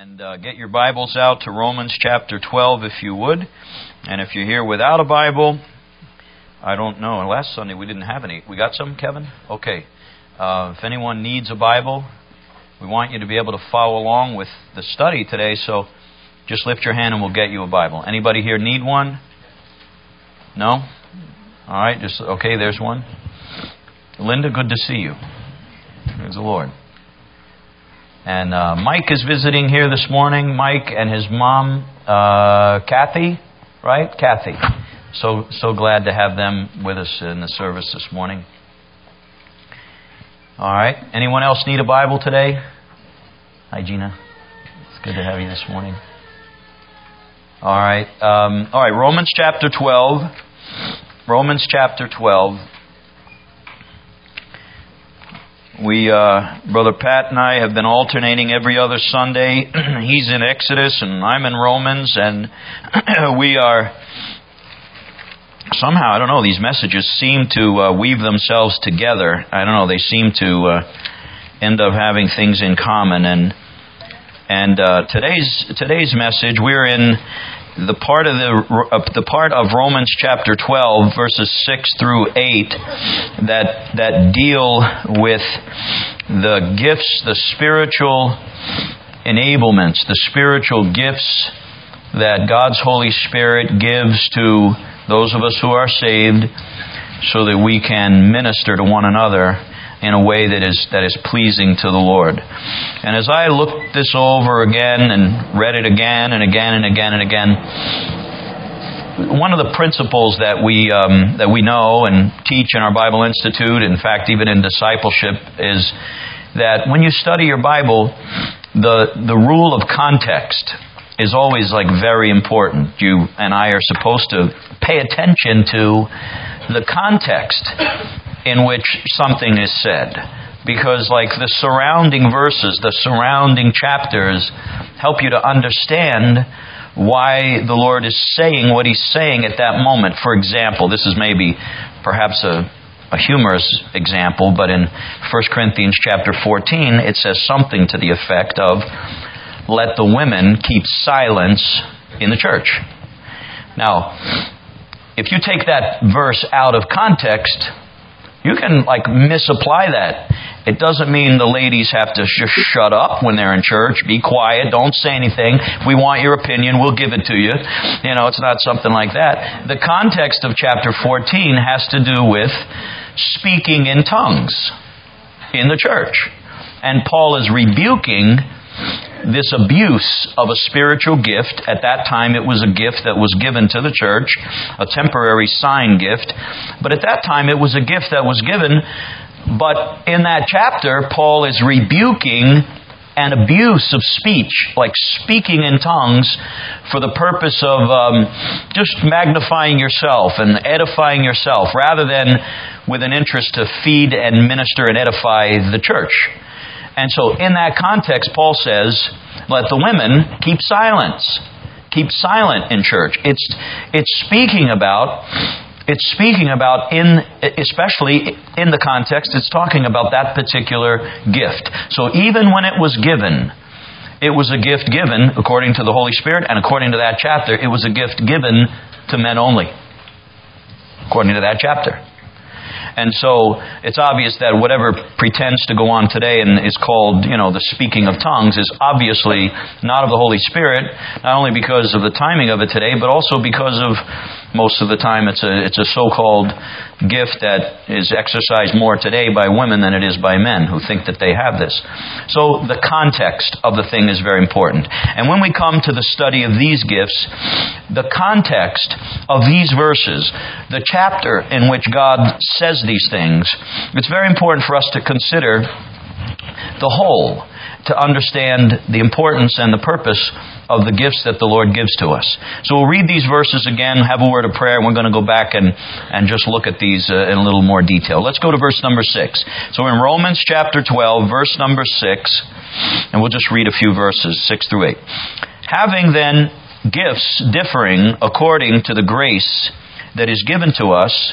And get your Bibles out to Romans chapter 12 if you would. And if you're here without a Bible, I don't know. Last Sunday we didn't have any. We got some, Kevin? Okay. If anyone needs a Bible, we want you to be able to follow along with the study today. So just lift your hand and we'll get you a Bible. Anybody here need one? No? All right. Okay, there's one. Linda, good to see you. Praise the Lord. And Mike is visiting here this morning. Mike and his mom, Kathy, right? Kathy. So glad to have them with us in the service this morning. All right. Anyone else need a Bible today? Hi, Gina. It's good to have you this morning. All right. Romans chapter 12. Romans chapter 12. Brother Pat and I have been alternating every other Sunday. He's in Exodus and I'm in Romans, and we are somehow, I don't know, these messages seem to weave themselves together. I don't know, they seem to end up having things in common. And today's message, we're in the part of Romans chapter 12 verses 6 through 8 that deal with the gifts, the spiritual enablements, the spiritual gifts that God's Holy Spirit gives to those of us who are saved, so that we can minister to one another in a way that is pleasing to the Lord. And as I looked this over again and read it again and again and again and again, one of the principles that we know and teach in our Bible Institute, in fact even in discipleship, is that when you study your Bible, the rule of context is always very important. You and I are supposed to pay attention to the context in which something is said. Because the surrounding verses, the surrounding chapters help you to understand why the Lord is saying what He's saying at that moment. For example, this is maybe perhaps a humorous example, but in 1 Corinthians chapter 14, it says something to the effect of, let the women keep silence in the church. Now, if you take that verse out of context, you can misapply that. It doesn't mean the ladies have to just shut up when they're in church. Be quiet. Don't say anything. If we want your opinion, we'll give it to you. It's not something like that. The context of chapter 14 has to do with speaking in tongues in the church. And Paul is rebuking this abuse of a spiritual gift. At that time it was a gift that was given to the church, a temporary sign gift. But at that time it was a gift that was given. But in that chapter, Paul is rebuking an abuse of speech, like speaking in tongues for the purpose of just magnifying yourself and edifying yourself, rather than with an interest to feed and minister and edify the church. And so in that context, Paul says, let the women keep silence. Keep silent in church. It's speaking about, especially in the context, it's talking about that particular gift. So even when it was given, it was a gift given according to the Holy Spirit, and according to that chapter, it was a gift given to men only. According to that chapter. And so it's obvious that whatever pretends to go on today and is called, the speaking of tongues is obviously not of the Holy Spirit, not only because of the timing of it today, but also because of most of the time it's a so-called gift that is exercised more today by women than it is by men who think that they have this. So the context of the thing is very important. And when we come to the study of these gifts, the context of these verses, the chapter in which God says these things, it's very important for us to consider the whole, to understand the importance and the purpose of the gifts that the Lord gives to us. So we'll read these verses again, have a word of prayer, and we're going to go back and just look at these in a little more detail. Let's go to verse number 6. So in Romans chapter 12, verse number 6, and we'll just read a few verses, 6 through 8. Having then gifts differing according to the grace that is given to us,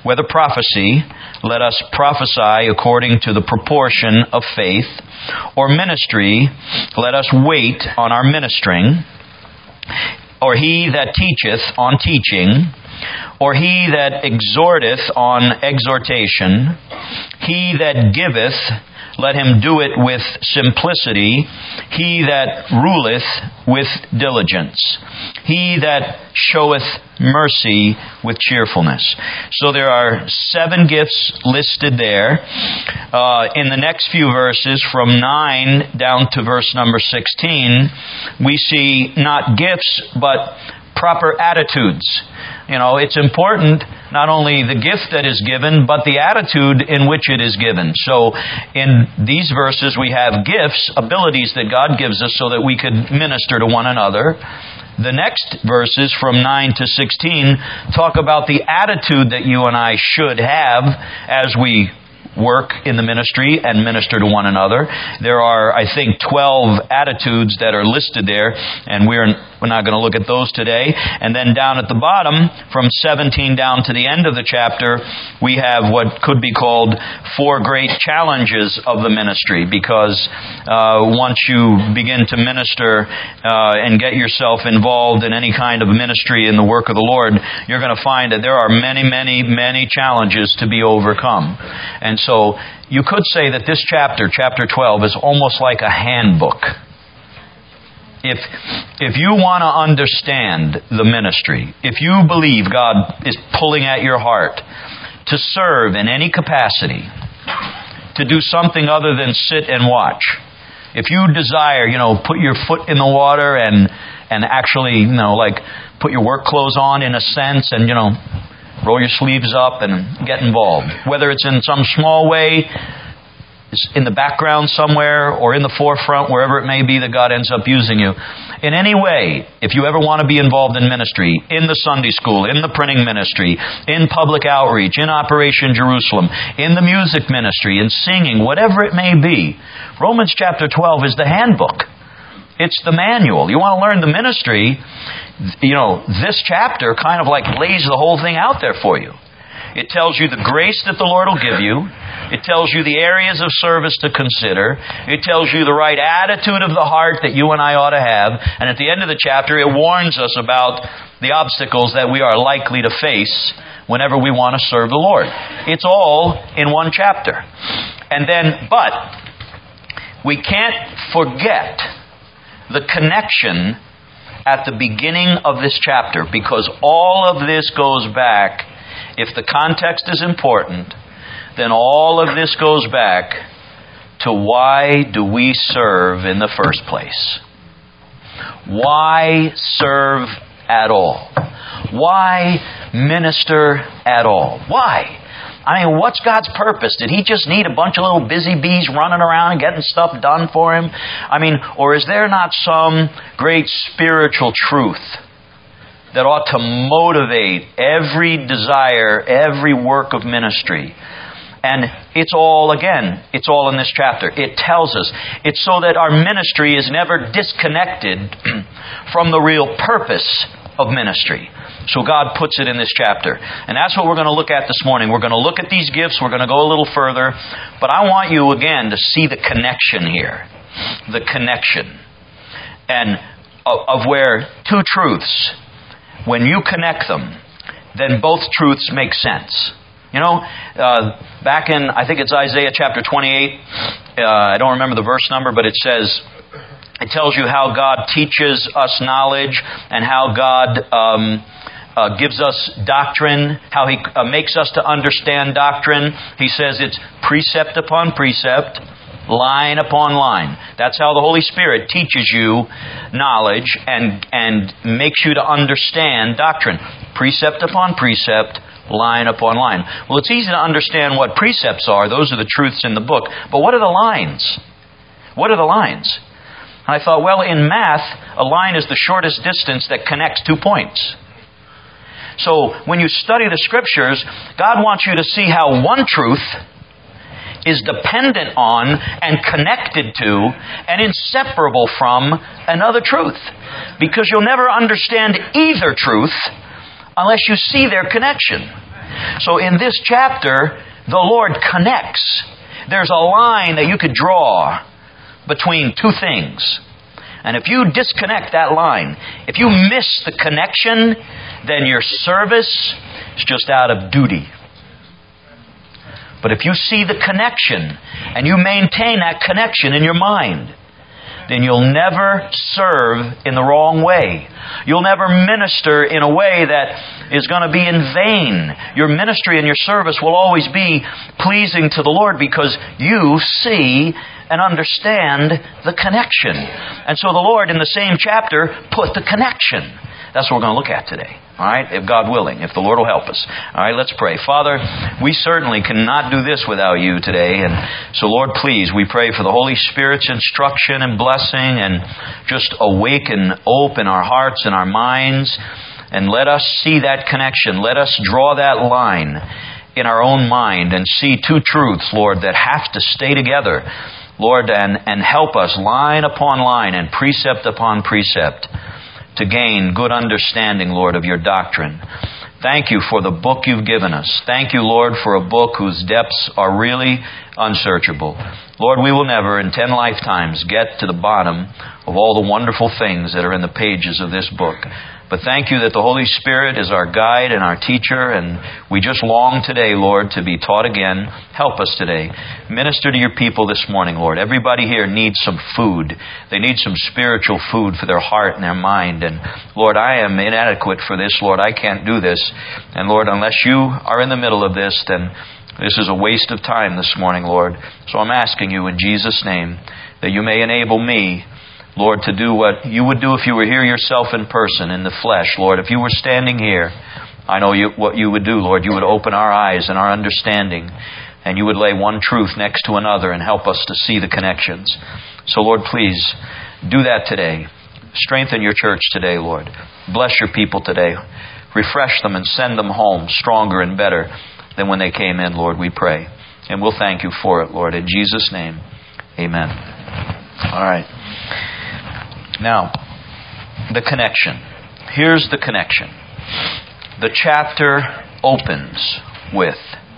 Whether prophecy, let us prophesy according to the proportion of faith, or ministry, let us wait on our ministering, or he that teacheth on teaching, or he that exhorteth on exhortation, he that giveth, let him do it with simplicity, he that ruleth with diligence, he that showeth mercy with cheerfulness. So there are 7 gifts listed there. In the next few verses, from 9 down to verse number 16, we see not gifts, but proper attitudes. It's important not only the gift that is given, but the attitude in which it is given. So in these verses we have gifts, abilities that God gives us so that we could minister to one another. The next verses from 9 to 16 talk about the attitude that you and I should have as we work in the ministry and minister to one another. There are, I think, 12 attitudes that are listed there, and we're not going to look at those today. And then down at the bottom, from 17 down to the end of the chapter, we have what could be called 4 great challenges of the ministry, because once you begin to minister and get yourself involved in any kind of ministry in the work of the Lord, you're going to find that there are many, many, many challenges to be overcome. And so you could say that this chapter 12, is almost like a handbook. If you want to understand the ministry, if you believe God is pulling at your heart to serve in any capacity, to do something other than sit and watch, if you desire, put your foot in the water and actually, like put your work clothes on in a sense and, roll your sleeves up and get involved. Whether it's in some small way, in the background somewhere, or in the forefront, wherever it may be that God ends up using you. In any way, if you ever want to be involved in ministry, in the Sunday school, in the printing ministry, in public outreach, in Operation Jerusalem, in the music ministry, in singing, whatever it may be, Romans chapter 12 is the handbook. It's the manual. You want to learn the ministry, this chapter kind of like lays the whole thing out there for you. It tells you the grace that the Lord will give you. It tells you the areas of service to consider. It tells you the right attitude of the heart that you and I ought to have. And at the end of the chapter, it warns us about the obstacles that we are likely to face whenever we want to serve the Lord. It's all in one chapter. But we can't forget the connection at the beginning of this chapter, because all of this goes back. If the context is important, then all of this goes back to why do we serve in the first place? Why serve at all? Why minister at all? Why? What's God's purpose? Did He just need a bunch of little busy bees running around and getting stuff done for Him? Or is there not some great spiritual truth that ought to motivate every desire, every work of ministry? And it's all in this chapter. It tells us. It's so that our ministry is never disconnected from the real purpose of ministry. So God puts it in this chapter. And that's what we're going to look at this morning. We're going to look at these gifts. We're going to go a little further. But I want you again to see the connection here. The connection. And of where 2 truths, when you connect them, then both truths make sense. Back in, I think it's Isaiah chapter 28, I don't remember the verse number, but it tells you how God teaches us knowledge and how God gives us doctrine, how He makes us to understand doctrine. He says it's precept upon precept, line upon line. That's how the Holy Spirit teaches you knowledge and makes you to understand doctrine. Precept upon precept, line upon line. Well, it's easy to understand what precepts are. Those are the truths in the book. But what are the lines? What are the lines? And I thought, well, in math, a line is the shortest distance that connects 2 points. So when you study the Scriptures, God wants you to see how one truth is dependent on and connected to and inseparable from another truth. Because you'll never understand either truth unless you see their connection. So in this chapter, the Lord connects. There's a line that you could draw between two things. And if you disconnect that line, if you miss the connection, then your service is just out of duty. But if you see the connection and you maintain that connection in your mind, then you'll never serve in the wrong way. You'll never minister in a way that is going to be in vain. Your ministry and your service will always be pleasing to the Lord because you see and understand the connection. And so the Lord, in the same chapter, put the connection. That's what we're going to look at today. All right? If God willing, if the Lord will help us. All right, let's pray. Father, we certainly cannot do this without You today. And so, Lord, please, we pray for the Holy Spirit's instruction and blessing, and just awaken, open our hearts and our minds, and let us see that connection. Let us draw that line in our own mind and see two truths, Lord, that have to stay together, Lord, and help us line upon line and precept upon precept to gain good understanding, Lord, of Your doctrine. Thank You for the book You've given us. Thank You, Lord, for a book whose depths are really unsearchable. Lord, we will never in 10 lifetimes get to the bottom of all the wonderful things that are in the pages of this book. But thank You that the Holy Spirit is our guide and our teacher, and we just long today, Lord, to be taught again. Help us today. Minister to Your people this morning, Lord. Everybody here needs some food. They need some spiritual food for their heart and their mind. And Lord, I am inadequate for this, Lord. I can't do this. And Lord, unless You are in the middle of this, then this is a waste of time this morning, Lord. So I'm asking You in Jesus' name that You may enable me, Lord, to do what You would do if You were here Yourself in person, in the flesh. Lord, if You were standing here, I know what You would do, Lord. You would open our eyes and our understanding, and You would lay one truth next to another and help us to see the connections. So, Lord, please do that today. Strengthen Your church today, Lord. Bless Your people today. Refresh them and send them home stronger and better than when they came in, Lord, we pray. And we'll thank You for it, Lord. In Jesus' name, amen. All right. Now, the connection. Here's the connection. The chapter opens with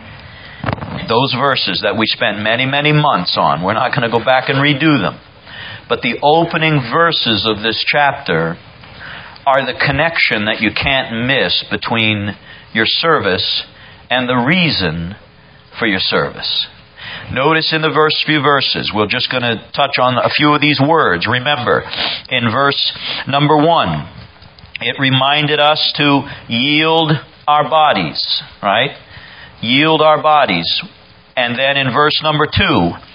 those verses that we spent many, many months on. We're not going to go back and redo them. But the opening verses of this chapter are the connection that you can't miss between your service and the reason for your service. Notice in the few verses, we're just going to touch on a few of these words. Remember, in verse number 1, it reminded us to yield our bodies, right? Yield our bodies. And then in verse number 2,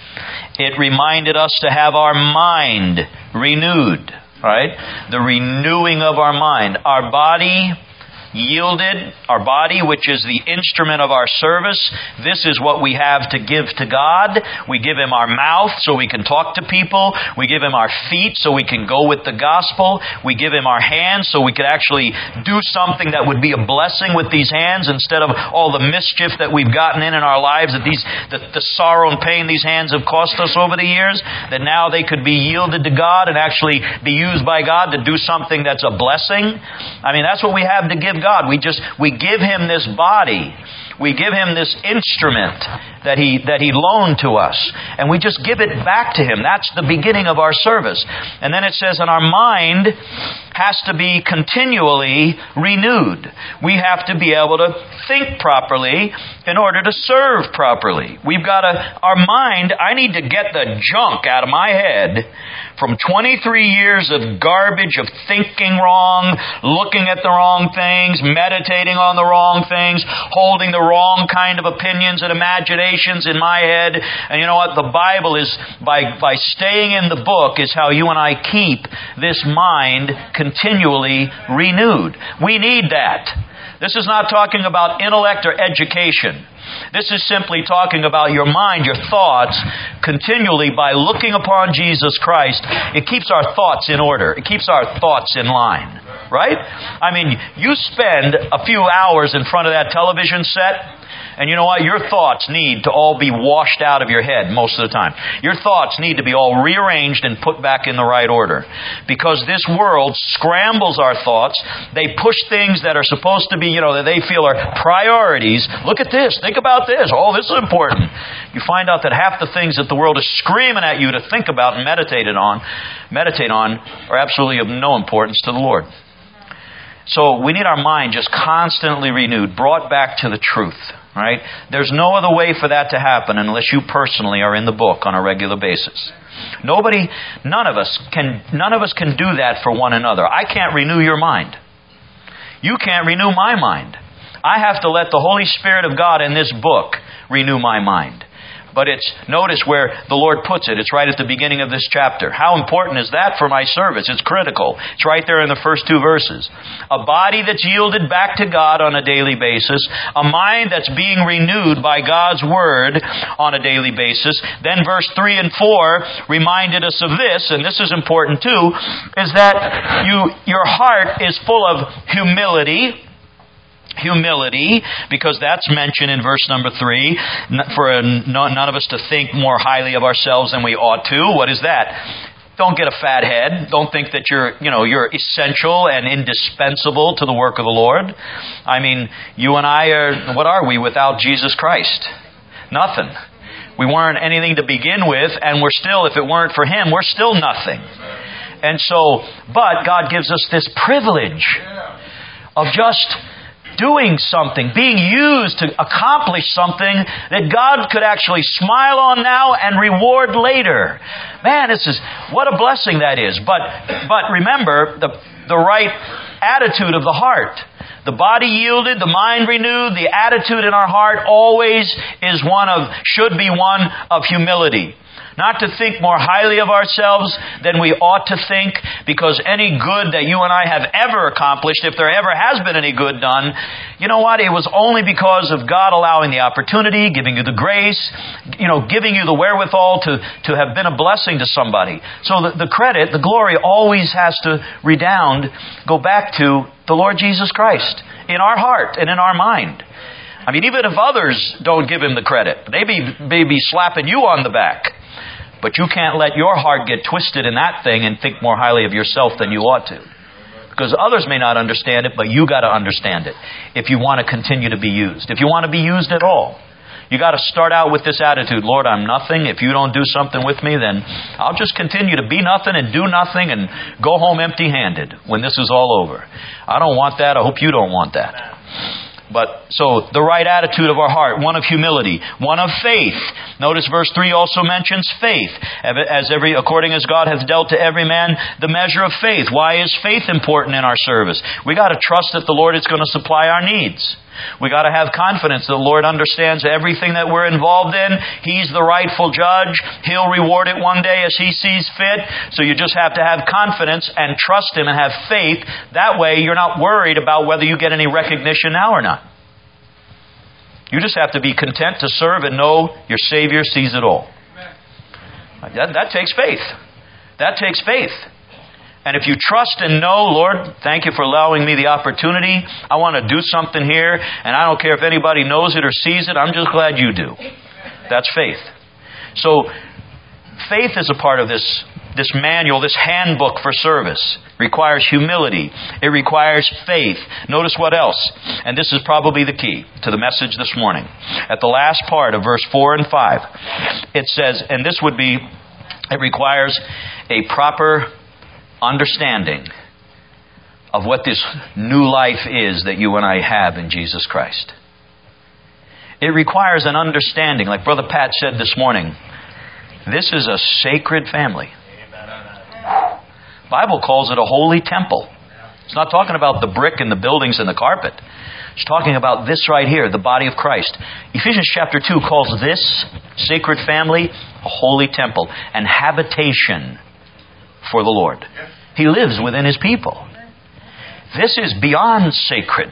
it reminded us to have our mind renewed, right? The renewing of our mind. Our body yielded, our body, which is the instrument of our service. This is what we have to give to God. We give Him our mouth so we can talk to people. We give Him our feet so we can go with the gospel. We give Him our hands so we could actually do something that would be a blessing with these hands instead of all the mischief that we've gotten in our lives, that the sorrow and pain these hands have cost us over the years, that now they could be yielded to God and actually be used by God to do something that's a blessing. I mean, that's what we have to give God. We give Him this body. We give Him this instrument that He loaned to us. And we just give it back to Him. That's the beginning of our service. And then it says, and our mind has to be continually renewed. We have to be able to think properly in order to serve properly. Our mind, I need to get the junk out of my head from 23 years of garbage of thinking wrong, looking at the wrong things, meditating on the wrong things, holding the wrong kind of opinions and imaginations in my head. And you know what? The Bible is, by staying in the book, is how you and I keep this mind continually renewed. We need that. This is not talking about intellect or education. This is simply talking about your mind, your thoughts, continually by looking upon Jesus Christ. It keeps our thoughts in order. It keeps our thoughts in line. Right? I mean, you spend a few hours in front of that television set, And you know what? Your thoughts need to all be washed out of your head most of the time. Your thoughts need to be all rearranged and put back in the right order. Because this world scrambles our thoughts. They push things that are supposed to be, that they feel are priorities. Look at this. Think about this. Oh, this is important. You find out that half the things that the world is screaming at you to think about and meditate on are absolutely of no importance to the Lord. So we need our mind just constantly renewed, brought back to the truth, right? There's no other way for that to happen unless you personally are in the book on a regular basis. None of us can do that for one another. I can't renew your mind. You can't renew my mind. I have to let the Holy Spirit of God in this book renew my mind. But notice where the Lord puts it. It's right at the beginning of this chapter. How important is that for my service? It's critical. It's right there in the first 2 verses. A body that's yielded back to God on a daily basis. A mind that's being renewed by God's Word on a daily basis. Then verse 3 and 4 reminded us of this, and this is important too, is that your heart is full of humility, because that's mentioned in verse number 3, for none of us to think more highly of ourselves than we ought to. What is that? Don't get a fat head. Don't think that you're essential and indispensable to the work of the Lord. I mean, you and I what are we without Jesus Christ? Nothing. We weren't anything to begin with, and we're still, if it weren't for Him, we're still nothing. And so, but God gives us this privilege of just doing something, being used to accomplish something that God could actually smile on now and reward later. Man, what a blessing that is. But remember, the right attitude of the heart. The body yielded, the mind renewed, the attitude in our heart always should be one of humility. Not to think more highly of ourselves than we ought to think, because any good that you and I have ever accomplished, if there ever has been any good done, you know what? It was only because of God allowing the opportunity, giving you the grace, giving you the wherewithal to have been a blessing to somebody. So the credit, the glory always has to go back to the Lord Jesus Christ in our heart and in our mind. I mean, even if others don't give Him the credit, they may be slapping you on the back. But you can't let your heart get twisted in that thing and think more highly of yourself than you ought to. Because others may not understand it, but you got to understand it if you want to continue to be used. If you want to be used at all. You got to start out with this attitude, Lord, I'm nothing. If you don't do something with me, then I'll just continue to be nothing and do nothing and go home empty-handed when this is all over. I don't want that. I hope you don't want that. So the right attitude of our heart, one of humility, one of faith. Notice verse 3 also mentions faith. According as God hath dealt to every man the measure of faith. Why is faith important in our service? We got to trust that the Lord is going to supply our needs. We got to have confidence that the Lord understands everything that we're involved in. He's the rightful judge. He'll reward it one day as He sees fit. So you just have to have confidence and trust Him and have faith. That way you're not worried about whether you get any recognition now or not. You just have to be content to serve and know your Savior sees it all. That takes faith. That takes faith. And if you trust and know, Lord, thank you for allowing me the opportunity. I want to do something here, and I don't care if anybody knows it or sees it. I'm just glad you do. That's faith. So, faith is a part of this manual, this handbook for service. Requires humility. It requires faith. Notice what else. And this is probably the key to the message this morning. At the last part of verse 4 and 5, it says, and this would be, it requires a proper understanding of what this new life is that you and I have in Jesus Christ. It requires an understanding, like Brother Pat said this morning. This is a sacred family. The Bible calls it a holy temple. It's not talking about the brick and the buildings and the carpet. It's talking about this right here, the body of Christ. Ephesians chapter 2 calls this sacred family a holy temple and habitation for the Lord. He lives within His people. This is beyond sacred.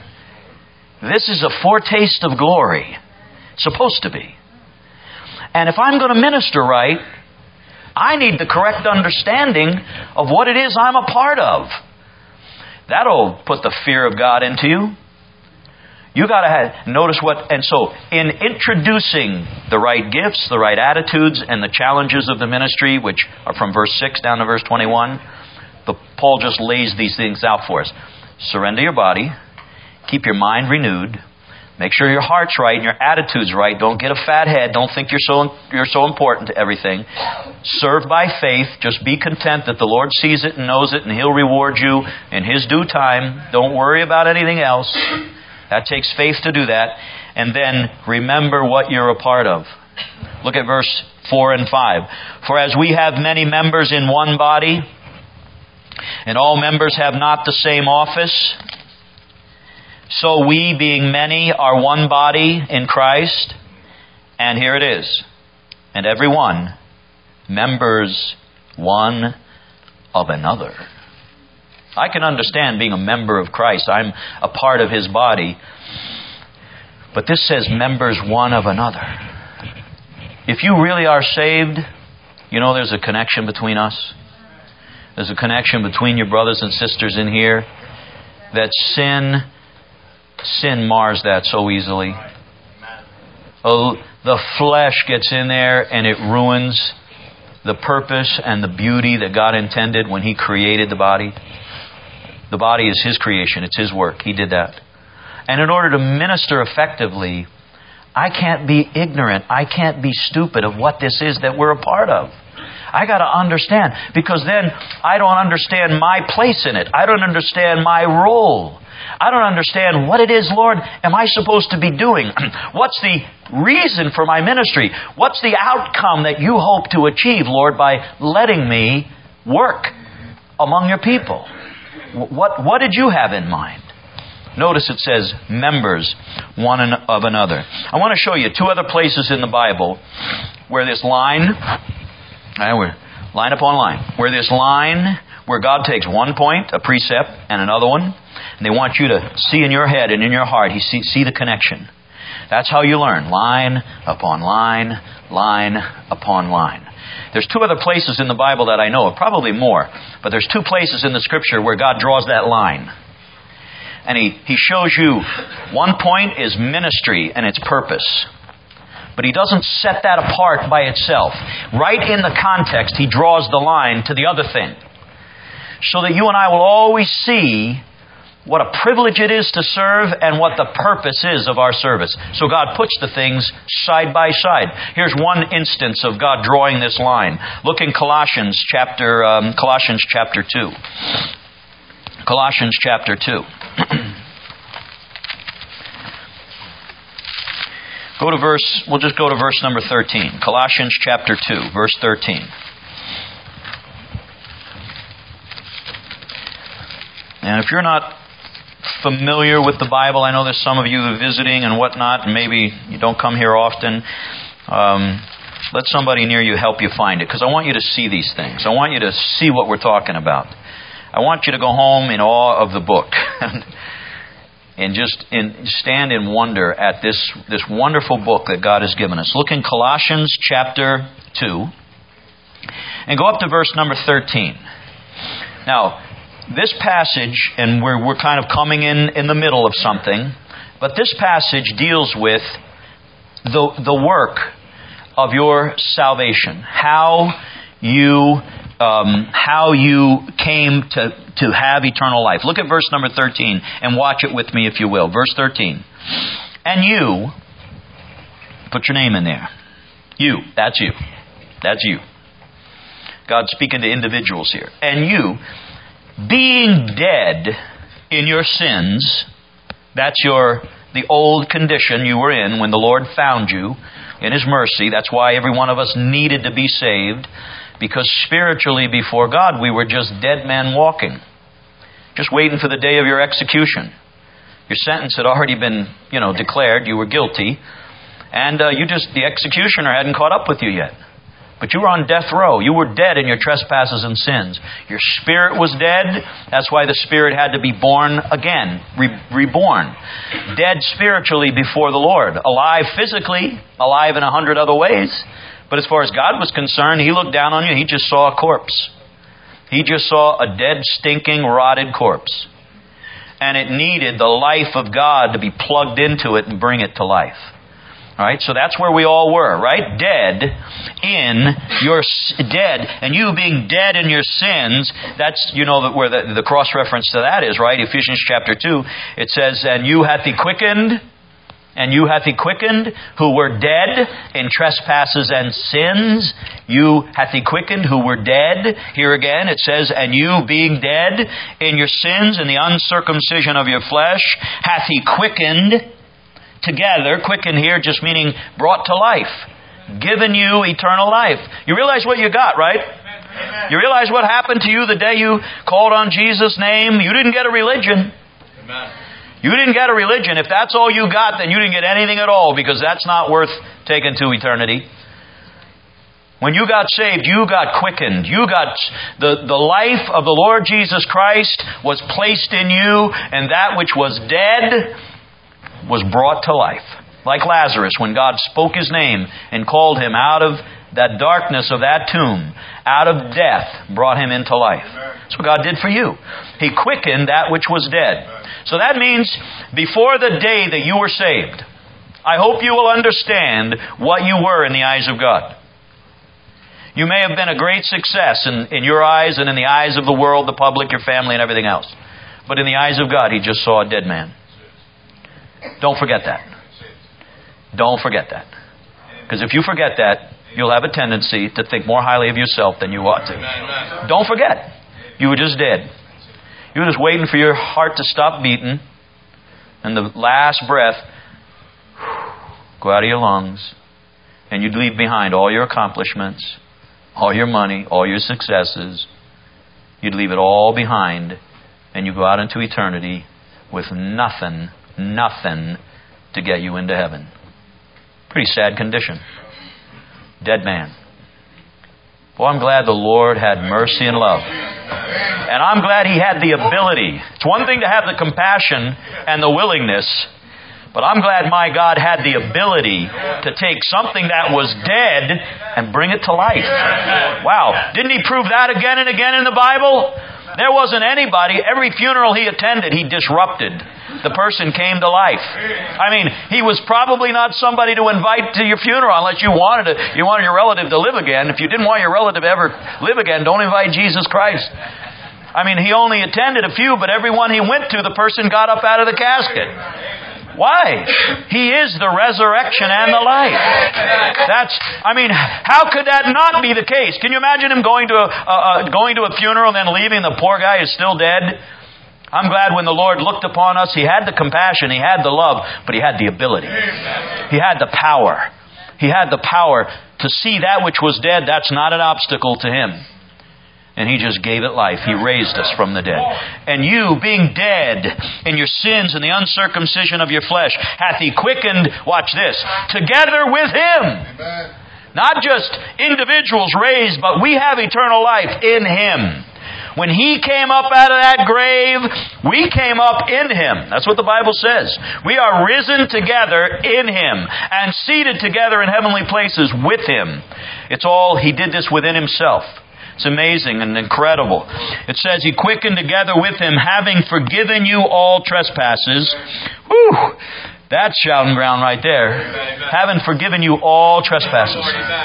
This is a foretaste of glory. It's supposed to be. And if I'm going to minister right, I need the correct understanding of what it is I'm a part of. That'll put the fear of God into you. You got to notice what, and so in introducing the right gifts, the right attitudes, and the challenges of the ministry, which are from verse 6 down to verse 21, Paul just lays these things out for us. Surrender your body, keep your mind renewed, make sure your heart's right and your attitude's right. Don't get a fat head. Don't think you're so important to everything. Serve by faith. Just be content that the Lord sees it and knows it, and He'll reward you in His due time. Don't worry about anything else. That takes faith to do that. And then remember what you're a part of. Look at verse 4 and 5. For as we have many members in one body, and all members have not the same office, so we, being many, are one body in Christ. And here it is. And every one members one of another. I can understand being a member of Christ. I'm a part of His body. But this says members one of another. If you really are saved, you know there's a connection between us. There's a connection between your brothers and sisters in here. That sin mars that so easily. Oh, the flesh gets in there and it ruins the purpose and the beauty that God intended when He created the body. The body is His creation. It's His work. He did that. And in order to minister effectively, I can't be ignorant. I can't be stupid of what this is that we're a part of. I got to understand, because then I don't understand my place in it. I don't understand my role. I don't understand what it is, Lord, am I supposed to be doing? What's the reason for my ministry? What's the outcome that you hope to achieve, Lord, by letting me work among your people? What did you have in mind? Notice it says members one of another. I want to show you two other places in the Bible where this line upon line, where God takes one point, a precept, and another one, and they want you to see in your head and in your heart, see the connection. That's how you learn. Line upon line, line upon line. There's two other places in the Bible that I know of, probably more, but there's two places in the Scripture where God draws that line. And He shows you one point is ministry and its purpose. But He doesn't set that apart by itself. Right in the context, He draws the line to the other thing. So that you and I will always see what a privilege it is to serve and what the purpose is of our service. So God puts the things side by side. Here's one instance of God drawing this line. Look in Colossians chapter 2. Colossians chapter 2. We'll just go to verse number 13. Colossians chapter 2, verse 13. And if you're not familiar with the Bible, I know there's some of you who are visiting and whatnot, and maybe you don't come here often. Let somebody near you help you find it, because I want you to see these things. I want you to see what we're talking about. I want you to go home in awe of the book. And just stand in wonder at this wonderful book that God has given us. Look in Colossians chapter 2 and go up to verse number 13. Now, this passage, and we're kind of coming in the middle of something, but this passage deals with the work of your salvation. How you came to have eternal life. Look at verse number 13 and watch it with me if you will. Verse 13. And you, put your name in there. You, that's you. That's you. God's speaking to individuals here. And you, being dead in your sins, that's the old condition you were in when the Lord found you in His mercy. That's why every one of us needed to be saved. Because spiritually before God, we were just dead men walking. Just waiting for the day of your execution. Your sentence had already been, declared. You were guilty. And the executioner hadn't caught up with you yet. But you were on death row. You were dead in your trespasses and sins. Your spirit was dead. That's why the spirit had to be born again. Reborn. Dead spiritually before the Lord. Alive physically. Alive in 100 other ways. But as far as God was concerned, He looked down on you. He just saw a corpse. He just saw a dead, stinking, rotted corpse. and it needed the life of God to be plugged into it and bring it to life. All right, so that's where we all were, right? Dead, and you being dead in your sins. That's, where the cross reference to that is, right? Ephesians chapter 2, it says, and you hath He quickened, who were dead in trespasses and sins. You hath He quickened, who were dead. Here again it says, and you being dead in your sins and the uncircumcision of your flesh, hath He quickened together. Quickened here just meaning brought to life. Given you eternal life. You realize what you got, right? Amen. You realize what happened to you the day you called on Jesus' name? You didn't get a religion. Amen. You didn't get a religion. If that's all you got, then you didn't get anything at all, because that's not worth taking to eternity. When you got saved, you got quickened. You got the life of the Lord Jesus Christ was placed in you, and that which was dead was brought to life. Like Lazarus, when God spoke his name and called him out of that darkness of that tomb, out of death, brought him into life. That's what God did for you. He quickened that which was dead. So that means before the day that you were saved, I hope you will understand what you were in the eyes of God. You may have been a great success in your eyes and in the eyes of the world, the public, your family, and everything else. But in the eyes of God, He just saw a dead man. Don't forget that. Don't forget that. Because if you forget that, you'll have a tendency to think more highly of yourself than you ought to. Don't forget. You were just dead. You were just waiting for your heart to stop beating, and the last breath go out of your lungs, and you'd leave behind all your accomplishments, all your money, all your successes. You'd leave it all behind, and you go out into eternity with nothing to get you into heaven. Pretty sad condition. Dead man. Well, I'm glad the Lord had mercy and love. And I'm glad He had the ability. It's one thing to have the compassion and the willingness, but I'm glad my God had the ability to take something that was dead and bring it to life. Wow. Didn't He prove that again and again in the Bible? There wasn't anybody, every funeral He attended, He disrupted. The person came to life. I mean, He was probably not somebody to invite to your funeral unless you wanted your relative to live again. If you didn't want your relative to ever live again, don't invite Jesus Christ. I mean, He only attended a few, but every one He went to, the person got up out of the casket. Why? He is the resurrection and the life. How could that not be the case? Can you imagine Him going to a funeral and then leaving, the poor guy is still dead? I'm glad when the Lord looked upon us, He had the compassion, He had the love, but He had the ability. He had the power. He had the power to see that which was dead. That's not an obstacle to Him. And He just gave it life. He raised us from the dead. And you, being dead in your sins and the uncircumcision of your flesh, hath He quickened, watch this, together with Him. Not just individuals raised, but we have eternal life in Him. When He came up out of that grave, we came up in Him. That's what the Bible says. We are risen together in Him and seated together in heavenly places with Him. It's all, He did this within Himself. It's amazing and incredible. It says He quickened together with Him, having forgiven you all trespasses. Whew! That's shouting ground right there. Amen. Having forgiven you all trespasses.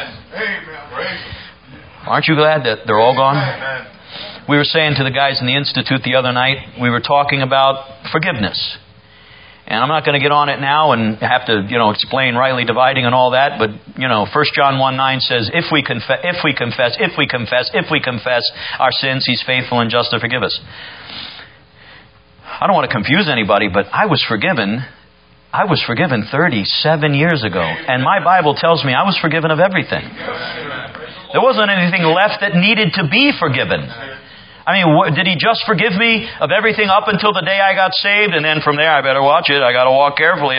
Aren't you glad that they're all gone? Amen. We were saying to the guys in the Institute the other night, we were talking about forgiveness. And I'm not going to get on it now and have to, explain rightly dividing and all that. But, 1 John 1:9 says, if we confess our sins, He's faithful and just to forgive us. I don't want to confuse anybody, but I was forgiven 37 years ago. And my Bible tells me I was forgiven of everything. There wasn't anything left that needed to be forgiven. I mean, did He just forgive me of everything up until the day I got saved, and then from there I better watch it. I got to walk carefully.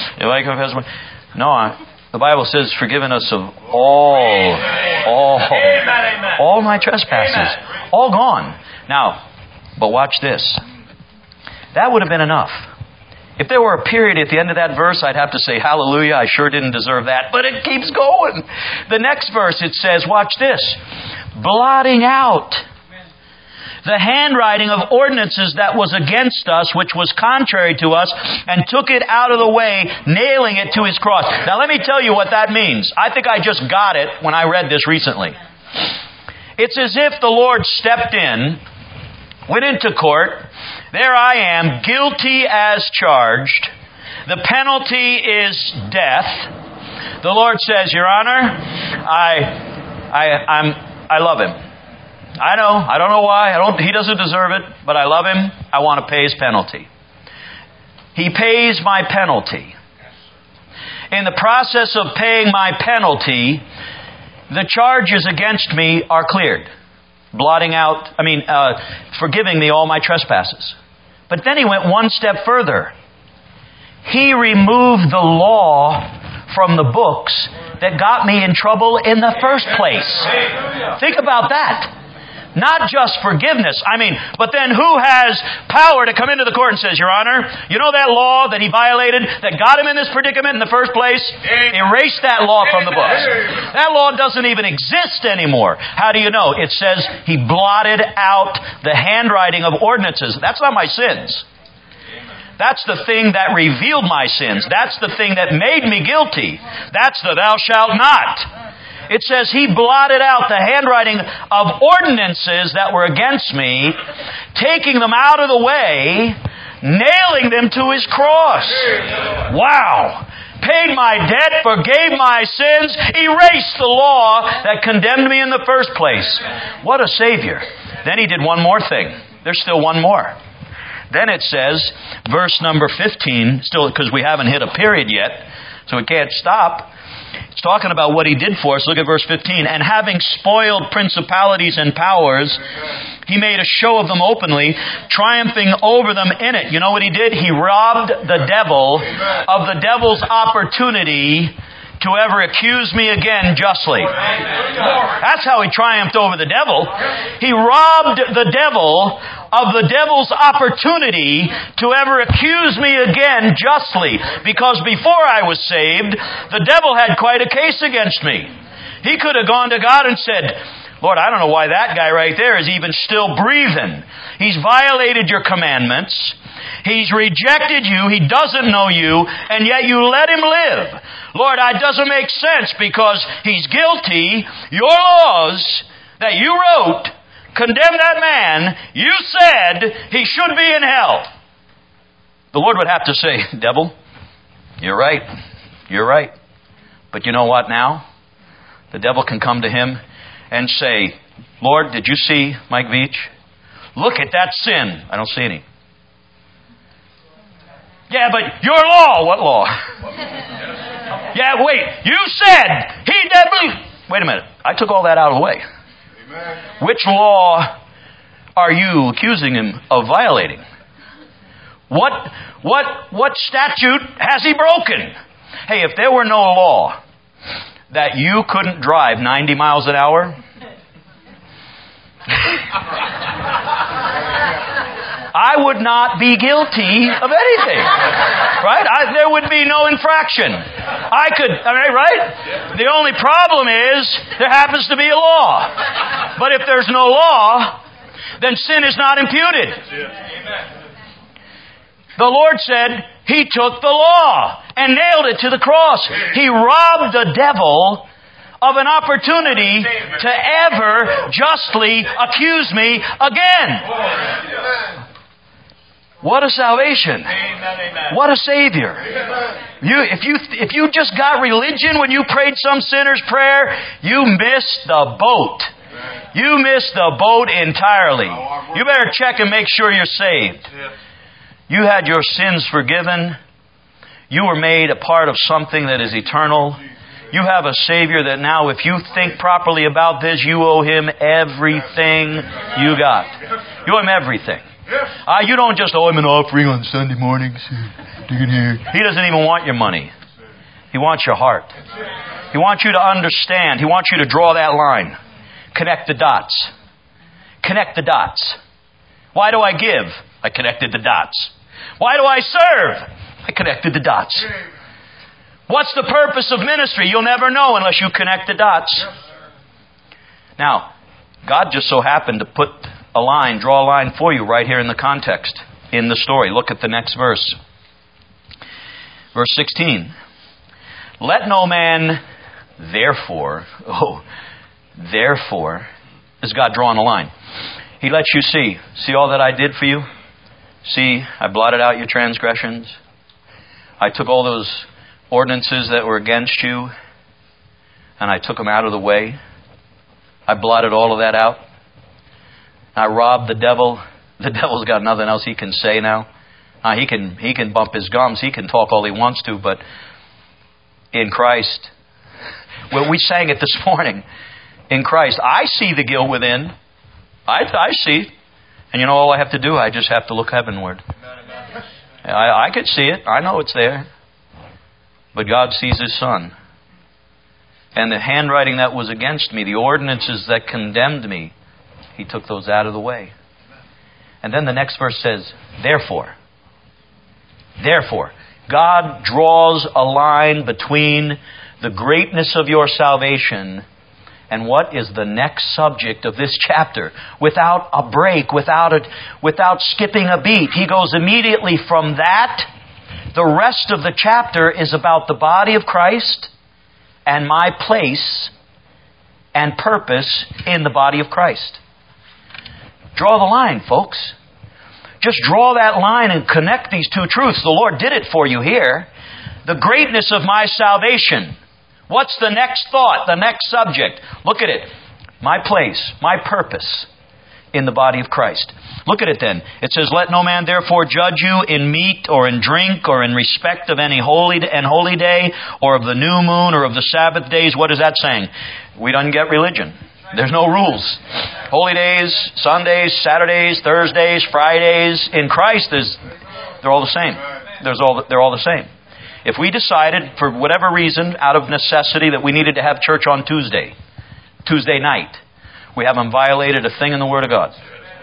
No, the Bible says, forgiven us of all my trespasses, all gone. Now, but watch this. That would have been enough. If there were a period at the end of that verse, I'd have to say, hallelujah, I sure didn't deserve that. But it keeps going. The next verse, it says, watch this, blotting out the handwriting of ordinances that was against us, which was contrary to us, and took it out of the way, nailing it to His cross. Now let me tell you what that means. I think I just got it when I read this recently. It's as if the Lord stepped in, went into court. There I am, guilty as charged. The penalty is death. The Lord says, Your Honor, I love him. I know. I don't know why. He doesn't deserve it, but I love him. I want to pay his penalty. He pays my penalty. In the process of paying my penalty, the charges against me are cleared. Forgiving me all my trespasses. But then He went one step further. He removed the law from the books that got me in trouble in the first place. Think about that. Not just forgiveness. But then who has power to come into the court and says, Your Honor, you know that law that he violated that got him in this predicament in the first place? Erase that law from the books. That law doesn't even exist anymore. How do you know? It says He blotted out the handwriting of ordinances. That's not my sins. That's the thing that revealed my sins. That's the thing that made me guilty. That's the thou shalt not. It says He blotted out the handwriting of ordinances that were against me, taking them out of the way, nailing them to His cross. Wow! Paid my debt, forgave my sins, erased the law that condemned me in the first place. What a Savior. Then He did one more thing. There's still one more. Then it says, verse number 15, still because we haven't hit a period yet, so we can't stop. It's talking about what He did for us. Look at verse 15. And having spoiled principalities and powers, He made a show of them openly, triumphing over them in it. You know what He did? He robbed the devil of the devil's opportunity to ever accuse me again justly. That's how He triumphed over the devil. He robbed the devil of the devil's opportunity to ever accuse me again justly. Because before I was saved, the devil had quite a case against me. He could have gone to God and said, Lord, I don't know why that guy right there is even still breathing. He's violated your commandments. He's rejected you. He doesn't know you. And yet you let him live. Lord, it doesn't make sense because he's guilty. Your laws that you wrote condemn that man. You said he should be in hell. The Lord would have to say, devil, you're right. You're right. But you know what now? The devil can come to him and say, Lord, did you see Mike Veach? Look at that sin. I don't see any. Yeah, but your law. What law? Yeah, wait. You said he did. Wait a minute. I took all that out of the way. Amen. Which law are you accusing him of violating? What statute has he broken? Hey, if there were no law that you couldn't drive 90 miles an hour, I would not be guilty of anything. Right? There would be no infraction. Right? The only problem is there happens to be a law. But if there's no law, then sin is not imputed. The Lord said He took the law and nailed it to the cross. He robbed the devil of an opportunity to ever justly accuse me again. What a salvation. What a Savior. If you just got religion when you prayed some sinner's prayer, you missed the boat. You missed the boat entirely. You better check and make sure you're saved. You had your sins forgiven. You were made a part of something that is eternal. You have a Savior that now, if you think properly about this, you owe Him everything you got. You owe Him everything. You don't just owe Him an offering on Sunday mornings. He doesn't even want your money. He wants your heart. He wants you to understand. He wants you to draw that line. Connect the dots. Connect the dots. Why do I give? I connected the dots. Why do I serve? I connected the dots. What's the purpose of ministry? You'll never know unless you connect the dots. Now, God just so happened to put a line, draw a line for you right here in the context, in the story. Look at the next verse. Verse 16. Let no man therefore, is God drawing a line. He lets you see all that I did for you? See, I blotted out your transgressions. I took all those ordinances that were against you, and I took them out of the way. I blotted all of that out. I robbed the devil. The devil's got nothing else he can say now. He can bump his gums. He can talk all he wants to, but in Christ, well, we sang it this morning. In Christ, I see the guilt within. I see. And you know, all I have to do, I just have to look heavenward. I could see it. I know it's there. But God sees His Son. And the handwriting that was against me, the ordinances that condemned me, He took those out of the way. And then the next verse says, therefore, God draws a line between the greatness of your salvation and what is the next subject of this chapter. Without a break, without skipping a beat. He goes immediately from that. The rest of the chapter is about the body of Christ and my place and purpose in the body of Christ. Draw the line, folks. Just draw that line and connect these two truths. The Lord did it for you here. The greatness of my salvation. What's the next thought, the next subject? Look at it. My place, my purpose in the body of Christ. Look at it then. It says, let no man therefore judge you in meat or in drink or in respect of any holy day or of the new moon or of the Sabbath days. What is that saying? We don't get religion. There's no rules. Holy days, Sundays, Saturdays, Thursdays, Fridays. In Christ, they're all the same. They're all the same. If we decided, for whatever reason, out of necessity, that we needed to have church on Tuesday night, we haven't violated a thing in the Word of God.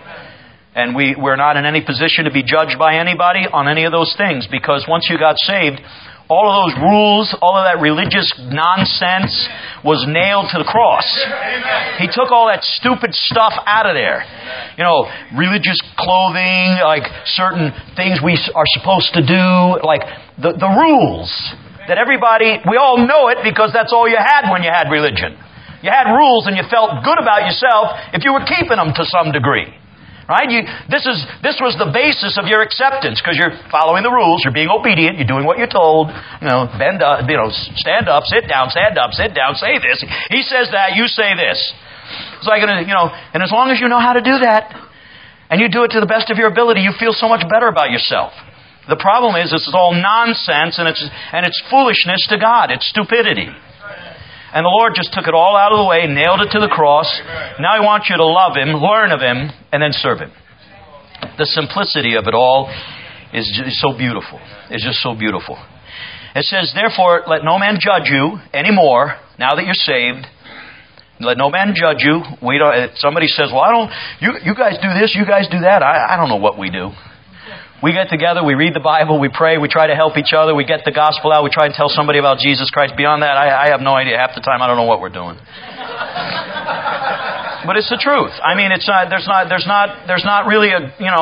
And we're not in any position to be judged by anybody on any of those things, because once you got saved, all of those rules, all of that religious nonsense was nailed to the cross. He took all that stupid stuff out of there. You know, religious clothing, like certain things we are supposed to do, like the rules that everybody, we all know it because that's all you had when you had religion. You had rules and you felt good about yourself if you were keeping them to some degree. Right? This was the basis of your acceptance because you're following the rules, you're being obedient, you're doing what you're told. Bend up, stand up, sit down, say this. He says that, you say this. It's like, and as long as you know how to do that, and you do it to the best of your ability, you feel so much better about yourself. The problem is, this is all nonsense and it's foolishness to God. It's stupidity. And the Lord just took it all out of the way, nailed it to the cross. Now He wants you to love Him, learn of Him, and then serve Him. The simplicity of it all is just so beautiful. It's just so beautiful. It says, therefore, let no man judge you anymore, now that you're saved. Let no man judge you. Somebody says, well, you guys do this, you guys do that. I don't know what we do. We get together, we read the Bible, we pray, we try to help each other, we get the gospel out, we try and tell somebody about Jesus Christ. Beyond that, I have no idea. Half the time, I don't know what we're doing. But it's the truth. I mean, there's not really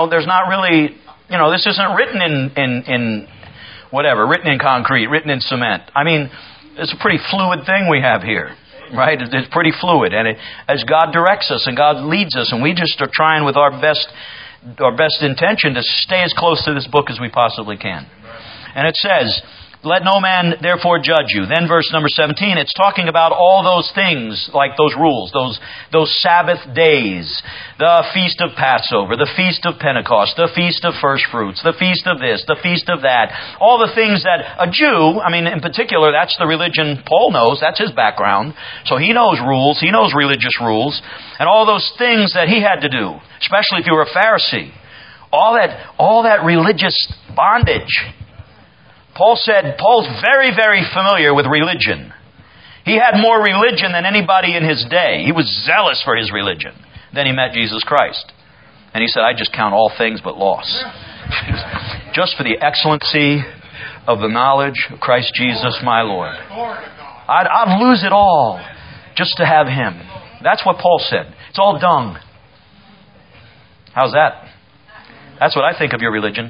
this isn't written in whatever, written in concrete, written in cement. I mean, it's a pretty fluid thing we have here. Right? It's pretty fluid. And as God directs us and God leads us, and we just are trying with our best intention to stay as close to this book as we possibly can. And it says, let no man therefore judge you. Then verse number 17, it's talking about all those things, like those rules, those Sabbath days, the Feast of Passover, the Feast of Pentecost, the Feast of First Fruits, the Feast of this, the Feast of that. All the things that a Jew, in particular, that's the religion Paul knows, that's his background. So he knows rules, he knows religious rules, and all those things that he had to do, especially if you were a Pharisee. All that religious bondage. Paul's very, very familiar with religion. He had more religion than anybody in his day. He was zealous for his religion. Then he met Jesus Christ. And he said, I just count all things but loss. Just for the excellency of the knowledge of Christ Jesus my Lord. I'd lose it all just to have Him. That's what Paul said. It's all dung. How's that? That's what I think of your religion.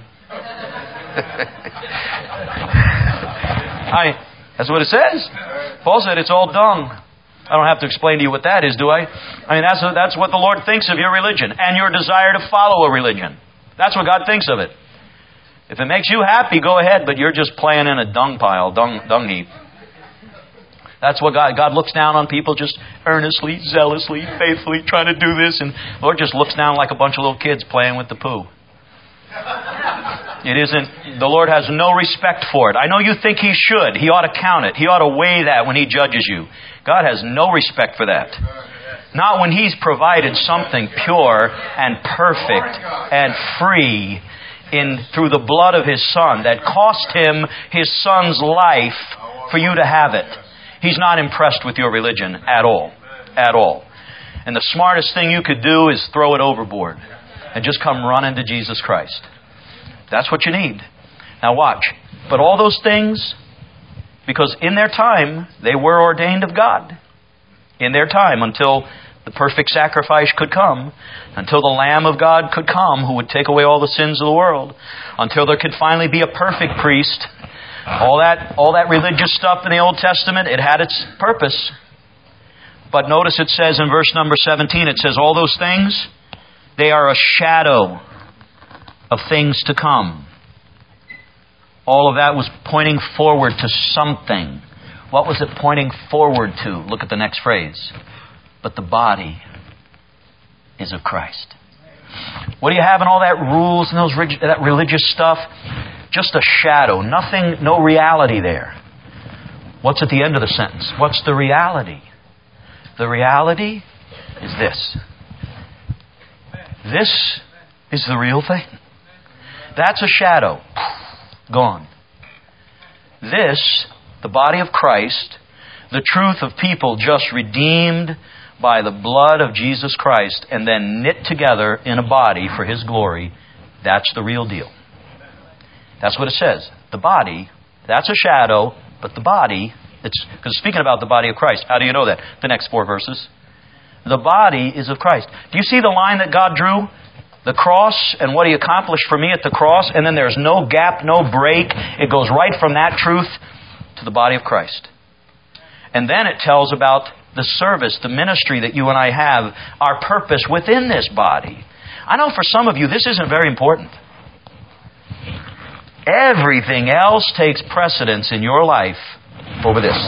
That's what it says. Paul said it's all dung. I don't have to explain to you what that is, do I? I mean, that's what the Lord thinks of your religion and your desire to follow a religion. That's what God thinks of it. If it makes you happy, go ahead, but you're just playing in a dung pile, dung heap. That's what God looks down on people just earnestly, zealously, faithfully trying to do this, and the Lord just looks down like a bunch of little kids playing with the poo. It isn't. The Lord has no respect for it. I know you think He should. He ought to count it. He ought to weigh that when He judges you. God has no respect for that. Not when He's provided something pure and perfect and free through the blood of His Son that cost Him His Son's life for you to have it. He's not impressed with your religion at all. At all. And the smartest thing you could do is throw it overboard and just come running to Jesus Christ. That's what you need. Now watch. But all those things, because in their time, they were ordained of God. In their time, until the perfect sacrifice could come, until the Lamb of God could come who would take away all the sins of the world, until there could finally be a perfect priest. All that religious stuff in the Old Testament, it had its purpose. But notice it says in verse number 17, it says, all those things, they are a shadow of things to come. All of that was pointing forward to something. What was it pointing forward to? Look at the next phrase. But the body is of Christ. What do you have in all that rules and that religious stuff? Just a shadow. Nothing, no reality there. What's at the end of the sentence? What's the reality? The reality is this. This is the real thing. That's a shadow. Gone. This, the body of Christ, the truth of people just redeemed by the blood of Jesus Christ and then knit together in a body for His glory, that's the real deal. That's what it says. The body, that's a shadow, but the body, because speaking about the body of Christ, how do you know that? The next 4 verses. The body is of Christ. Do you see the line that God drew? The cross and what He accomplished for me at the cross, and then there's no gap, no break. It goes right from that truth to the body of Christ. And then it tells about the service, the ministry that you and I have, our purpose within this body. I know for some of you this isn't very important. Everything else takes precedence in your life over this.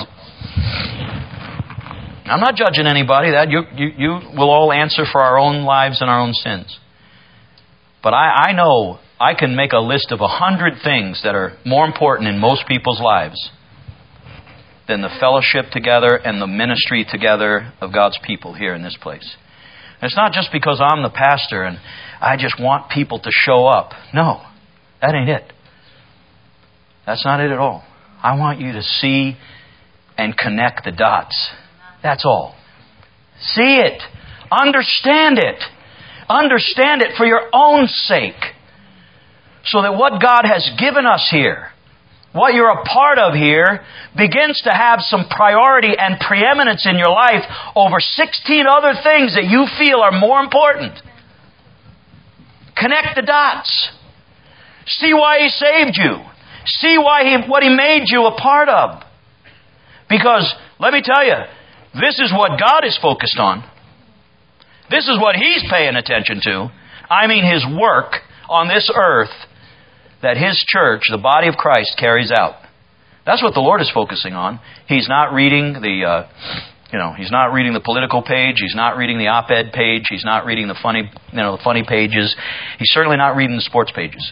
I'm not judging anybody. That you will all answer for our own lives and our own sins. But I know I can make a list of 100 things that are more important in most people's lives than the fellowship together and the ministry together of God's people here in this place. And it's not just because I'm the pastor and I just want people to show up. No, that ain't it. That's not it at all. I want you to see and connect the dots. That's all. See it. Understand it. Understand it for your own sake. So that what God has given us here, what you're a part of here, begins to have some priority and preeminence in your life over 16 other things that you feel are more important. Connect the dots. See why He saved you. See what He made you a part of. Because, let me tell you, this is what God is focused on. This is what He's paying attention to. I mean His work on this earth that His church, the body of Christ, carries out. That's what the Lord is focusing on. He's not reading He's not reading the political page. He's not reading the op-ed page. He's not reading the funny pages. He's certainly not reading the sports pages.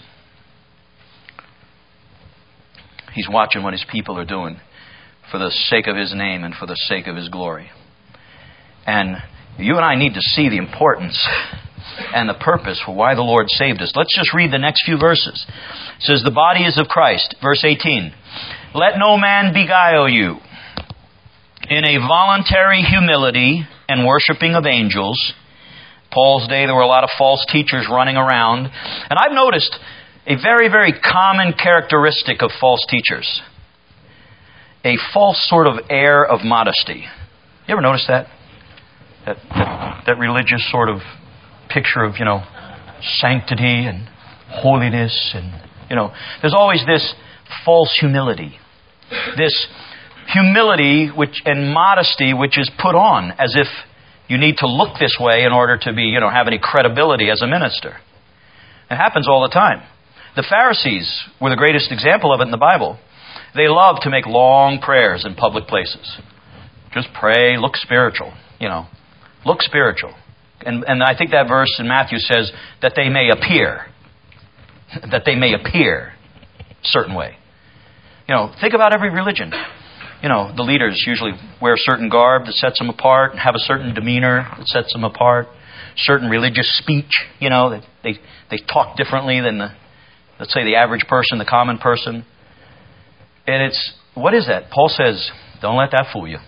He's watching what His people are doing for the sake of His name and for the sake of His glory. And you and I need to see the importance and the purpose for why the Lord saved us. Let's just read the next few verses. It says, the body is of Christ. Verse 18. Let no man beguile you in a voluntary humility and worshiping of angels. Paul's day, there were a lot of false teachers running around. And I've noticed a very, very common characteristic of false teachers. A false sort of air of modesty. You ever notice that? That religious sort of picture of, sanctity and holiness, and there's always this false humility. This humility and modesty which is put on as if you need to look this way in order to be, have any credibility as a minister. It happens all the time. The Pharisees were the greatest example of it in the Bible. They loved to make long prayers in public places. Just pray, look spiritual, Look spiritual. And I think that verse in Matthew says that they may appear. That they may appear a certain way. Think about every religion. The leaders usually wear a certain garb that sets them apart, and have a certain demeanor that sets them apart, certain religious speech, that they talk differently than let's say the average person, the common person. And what is that? Paul says, don't let that fool you.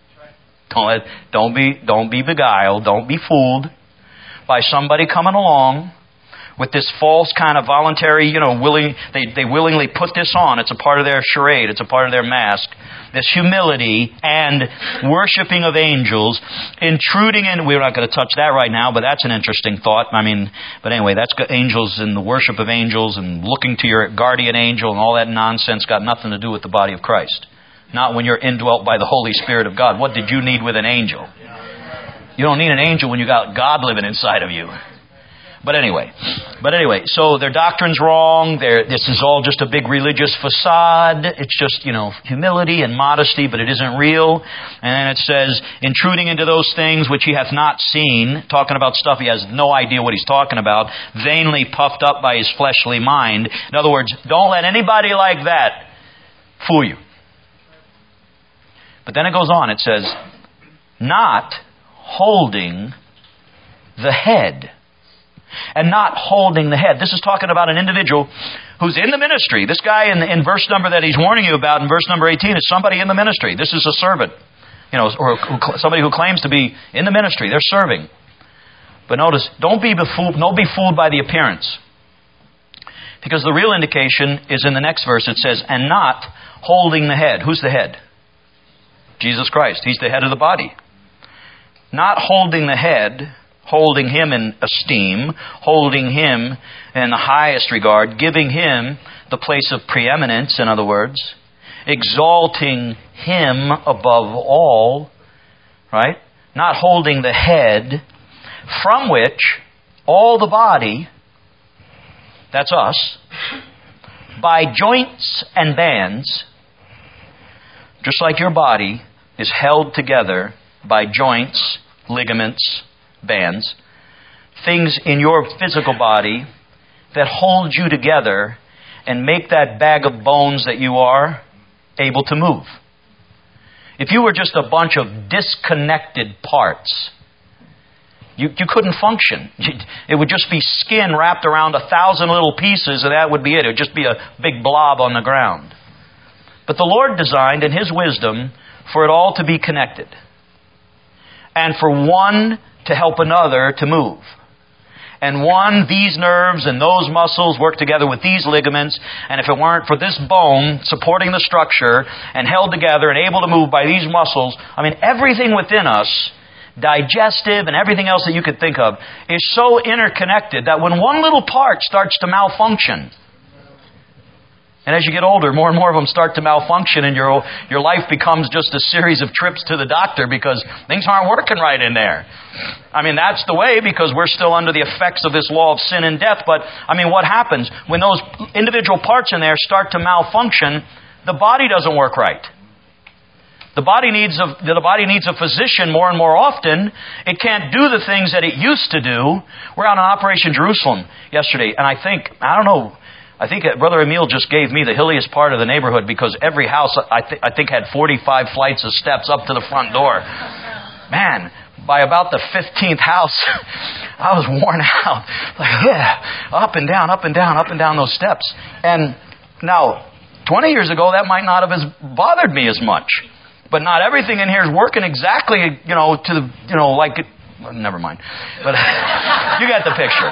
Don't be beguiled, don't be fooled by somebody coming along with this false kind of voluntary, they willingly put this on. It's a part of their charade. It's a part of their mask. This humility and worshiping of angels, intruding in. We're not going to touch that right now, but that's an interesting thought. But anyway, that's angels and the worship of angels and looking to your guardian angel and all that nonsense got nothing to do with the body of Christ. Not when you're indwelt by the Holy Spirit of God. What did you need with an angel? You don't need an angel when you got God living inside of you. But anyway, so their doctrine's wrong. This is all just a big religious facade. It's just, humility and modesty, but it isn't real. And then it says, intruding into those things which he hath not seen, talking about stuff he has no idea what he's talking about, vainly puffed up by his fleshly mind. In other words, don't let anybody like that fool you. But then it goes on, it says, not holding the head. And not holding the head. This is talking about an individual who's in the ministry. This guy in verse number that he's warning you about in verse number 18 is somebody in the ministry. This is a servant. Or somebody who claims to be in the ministry. They're serving. But notice, don't be fooled by the appearance. Because the real indication is in the next verse. It says, and not holding the head. Who's the head? Jesus Christ. He's the head of the body. Not holding the head, holding Him in esteem, holding Him in the highest regard, giving Him the place of preeminence, in other words, exalting Him above all, right? Not holding the head, from which all the body, that's us, by joints and bands, just like your body is held together by joints, ligaments, bands, things in your physical body that hold you together and make that bag of bones that you are able to move. If you were just a bunch of disconnected parts, you couldn't function. It would just be skin wrapped around 1,000 little pieces, and that would be it. It would just be a big blob on the ground. But the Lord designed in His wisdom for it all to be connected. And for one to help another to move. And these nerves and those muscles work together with these ligaments. And if it weren't for this bone supporting the structure and held together and able to move by these muscles, everything within us, digestive and everything else that you could think of, is so interconnected that when one little part starts to malfunction, and as you get older, more and more of them start to malfunction, and your life becomes just a series of trips to the doctor because things aren't working right in there. That's the way, because we're still under the effects of this law of sin and death. But, what happens when those individual parts in there start to malfunction? The body doesn't work right. The body needs a physician more and more often. It can't do the things that it used to do. We're on an Operation Jerusalem yesterday, and I think Brother Emil just gave me the hilliest part of the neighborhood, because every house, I think, had 45 flights of steps up to the front door. Man, by about the 15th house, I was worn out. Up and down, up and down, up and down those steps. And now, 20 years ago, that might not have bothered me as much. But not everything in here is working exactly, like it. Well, never mind. But you got the picture.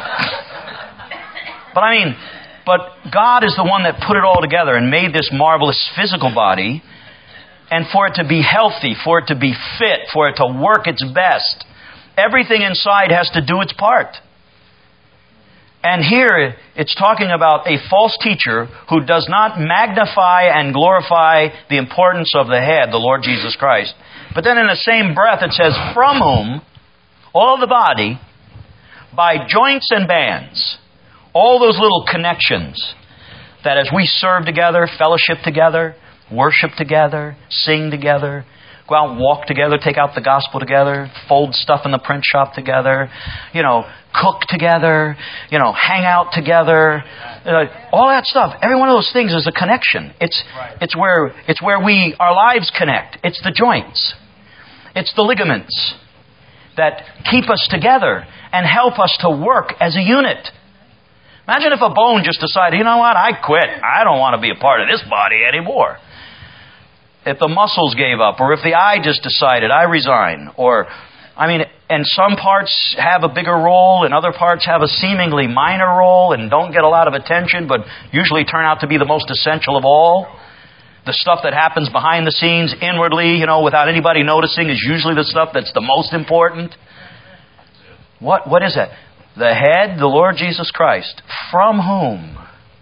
But God is the one that put it all together and made this marvelous physical body. And for it to be healthy, for it to be fit, for it to work its best, everything inside has to do its part. And here it's talking about a false teacher who does not magnify and glorify the importance of the head, the Lord Jesus Christ. But then in the same breath it says, from whom all the body, by joints and bands, all those little connections, that as we serve together, fellowship together, worship together, sing together, go out and walk together, take out the gospel together, fold stuff in the print shop together, cook together, hang out together, all that stuff. Every one of those things is a connection. It's where our lives connect. It's the joints. It's the ligaments that keep us together and help us to work as a unit. Imagine if a bone just decided, you know what, I quit. I don't want to be a part of this body anymore. If the muscles gave up, or if the eye just decided, I resign, and some parts have a bigger role and other parts have a seemingly minor role and don't get a lot of attention, but usually turn out to be the most essential of all. The stuff that happens behind the scenes, inwardly, without anybody noticing, is usually the stuff that's the most important. What is that? The head, the Lord Jesus Christ, from whom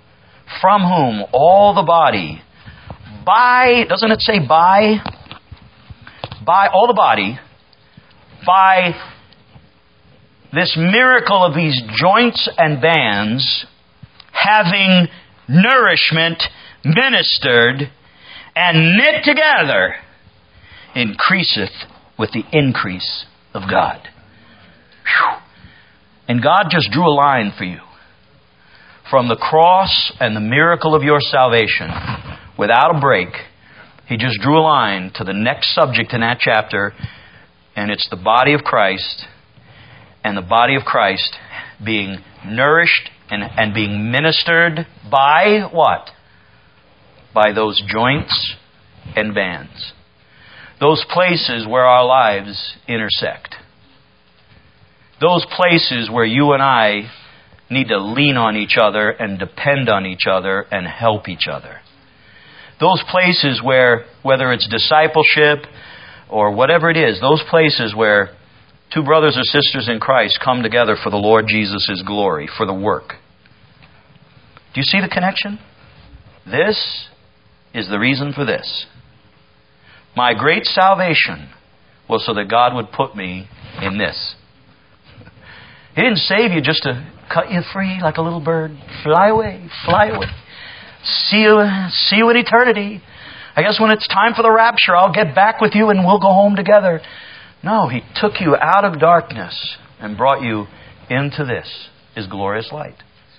all the body, by, doesn't it say by? By all the body, by this miracle of these joints and bands, having nourishment ministered and knit together, increaseth with the increase of God. Whew. And God just drew a line for you. From the cross and the miracle of your salvation, without a break, He just drew a line to the next subject in that chapter, and it's the body of Christ, and the body of Christ being nourished and being ministered by what? By those joints and bands. Those places where our lives intersect. Those places where you and I need to lean on each other and depend on each other and help each other. Those places where, whether it's discipleship or whatever it is, those places where two brothers or sisters in Christ come together for the Lord Jesus' glory, for the work. Do you see the connection? This is the reason for this. My great salvation was so that God would put me in this. He didn't save you just to cut you free like a little bird. Fly away, fly away. See you in eternity. I guess when it's time for the rapture, I'll get back with you and we'll go home together. No, He took you out of darkness and brought you into this, His glorious light.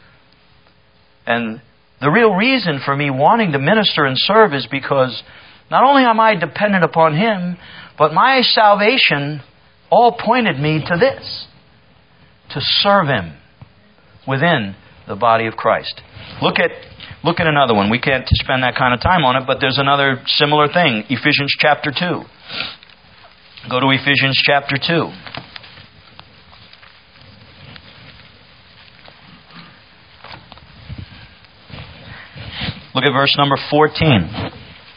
And the real reason for me wanting to minister and serve is because not only am I dependent upon Him, but my salvation all pointed me to this. To serve Him within the body of Christ. Look at another one. We can't spend that kind of time on it, but there's another similar thing. Ephesians chapter 2. Go to Ephesians chapter 2. Look at verse number 14.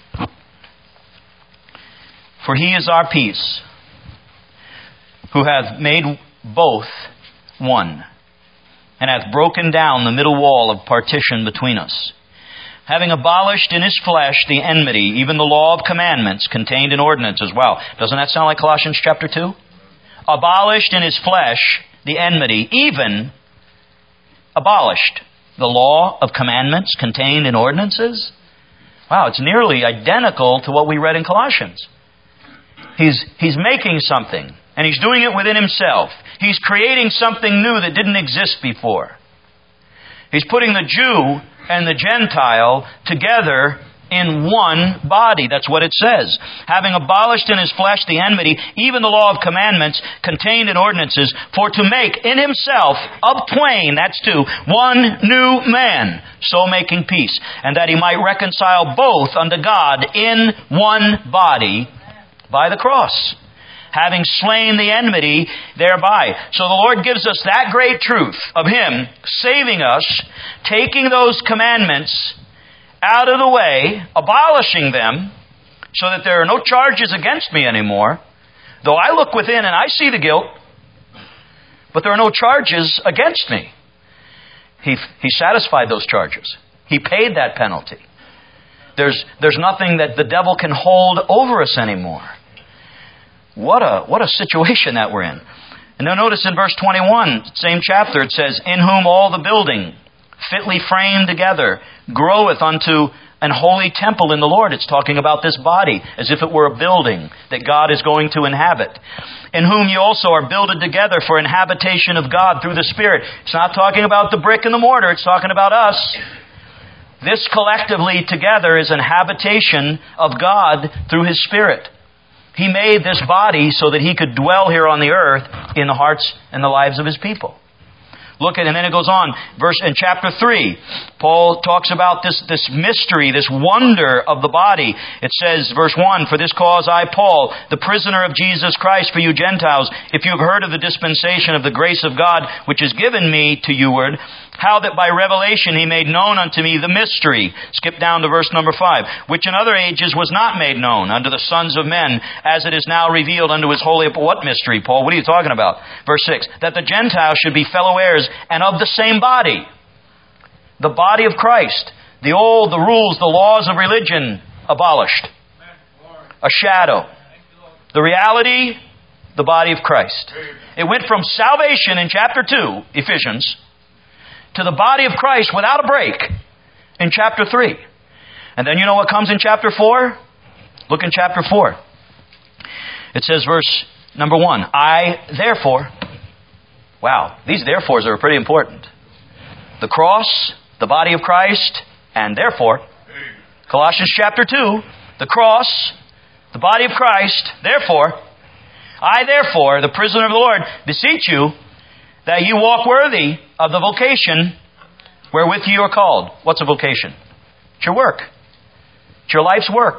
For He is our peace, who hath made both one, and hath broken down the middle wall of partition between us, having abolished in His flesh the enmity, even the law of commandments contained in ordinances. Wow, doesn't that sound like Colossians chapter 2? Abolished in His flesh the enmity, even abolished the law of commandments contained in ordinances. Wow, it's nearly identical to what we read in Colossians. He's making something, and He's doing it within Himself. He's creating something new that didn't exist before. He's putting the Jew and the Gentile together in one body. That's what it says. Having abolished in His flesh the enmity, even the law of commandments contained in ordinances, for to make in Himself of twain, that's two, one new man, so making peace, and that He might reconcile both unto God in one body by the cross, having slain the enmity thereby. So the Lord gives us that great truth of Him saving us, taking those commandments out of the way, abolishing them, so that there are no charges against me anymore. Though I look within and I see the guilt, but there are no charges against me. He satisfied those charges. He paid that penalty. There's nothing that the devil can hold over us anymore. What a situation that we're in. And now notice in verse 21, same chapter, it says, in whom all the building, fitly framed together, groweth unto an holy temple in the Lord. It's talking about this body as if it were a building that God is going to inhabit. In whom you also are builded together for an habitation of God through the Spirit. It's not talking about the brick and the mortar. It's talking about us. This collectively together is an habitation of God through His Spirit. He made this body so that He could dwell here on the earth in the hearts and the lives of His people. Look at, and then it goes on, in chapter 3, Paul talks about this mystery, this wonder of the body. It says, verse 1, for this cause I, Paul, the prisoner of Jesus Christ for you Gentiles, if you have heard of the dispensation of the grace of God, which is given me to youward, how that by revelation He made known unto me the mystery. Skip down to verse number 5. Which in other ages was not made known unto the sons of men, as it is now revealed unto His holy... What mystery, Paul? What are you talking about? Verse 6. That the Gentiles should be fellow heirs and of the same body. The body of Christ. The rules, the laws of religion abolished. A shadow. The reality, the body of Christ. It went from salvation in chapter 2, Ephesians, to the body of Christ without a break in chapter 3. And then you know what comes in chapter 4? Look in chapter 4. It says verse number 1. I therefore... Wow, these therefores are pretty important. The cross, the body of Christ, and therefore, Colossians chapter 2, the cross, the body of Christ, therefore, I therefore, the prisoner of the Lord, beseech you that you walk worthy of the vocation wherewith you are called. What's a vocation? It's your work. It's your life's work.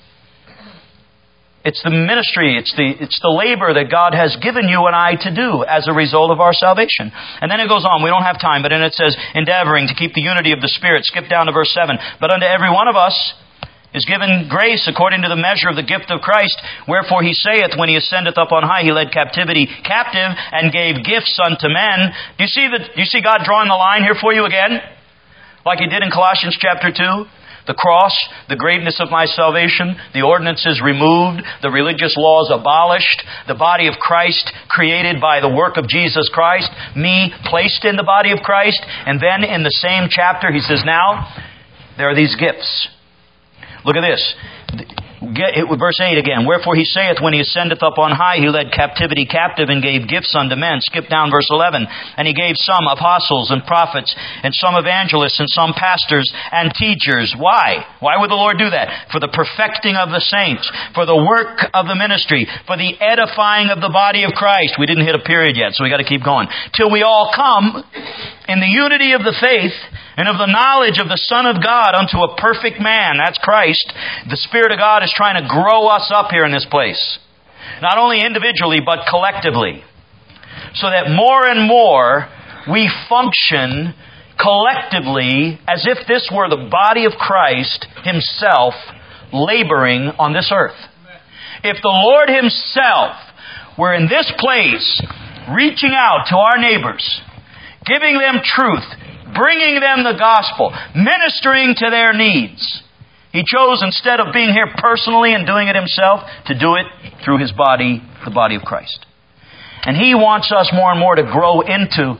It's the ministry, it's the labor that God has given you and I to do as a result of our salvation. And then it goes on, we don't have time, but then it says, endeavoring to keep the unity of the Spirit. Skip down to verse 7. But unto every one of us is given grace according to the measure of the gift of Christ. Wherefore He saith, when He ascendeth up on high, He led captivity captive and gave gifts unto men. Do you see God drawing the line here for you again? Like He did in Colossians chapter 2? The cross, the greatness of my salvation, the ordinances removed, the religious laws abolished, the body of Christ created by the work of Jesus Christ, me placed in the body of Christ, and then in the same chapter He says, now, there are these gifts. Look at this. Verse 8 again. Wherefore He saith, when He ascendeth up on high, He led captivity captive and gave gifts unto men. Skip down verse 11. And He gave some apostles and prophets, and some evangelists, and some pastors and teachers. Why? Why would the Lord do that? For the perfecting of the saints, for the work of the ministry, for the edifying of the body of Christ. We didn't hit a period yet, so we got to keep going. Till we all come in the unity of the faith and of the knowledge of the Son of God unto a perfect man. That's Christ. The Spirit of God is trying to grow us up here in this place. Not only individually, but collectively. So that more and more we function collectively as if this were the body of Christ Himself laboring on this earth. If the Lord Himself were in this place reaching out to our neighbors, giving them truth, bringing them the gospel, ministering to their needs. He chose, instead of being here personally and doing it Himself, to do it through His body, the body of Christ. And He wants us more and more to grow into,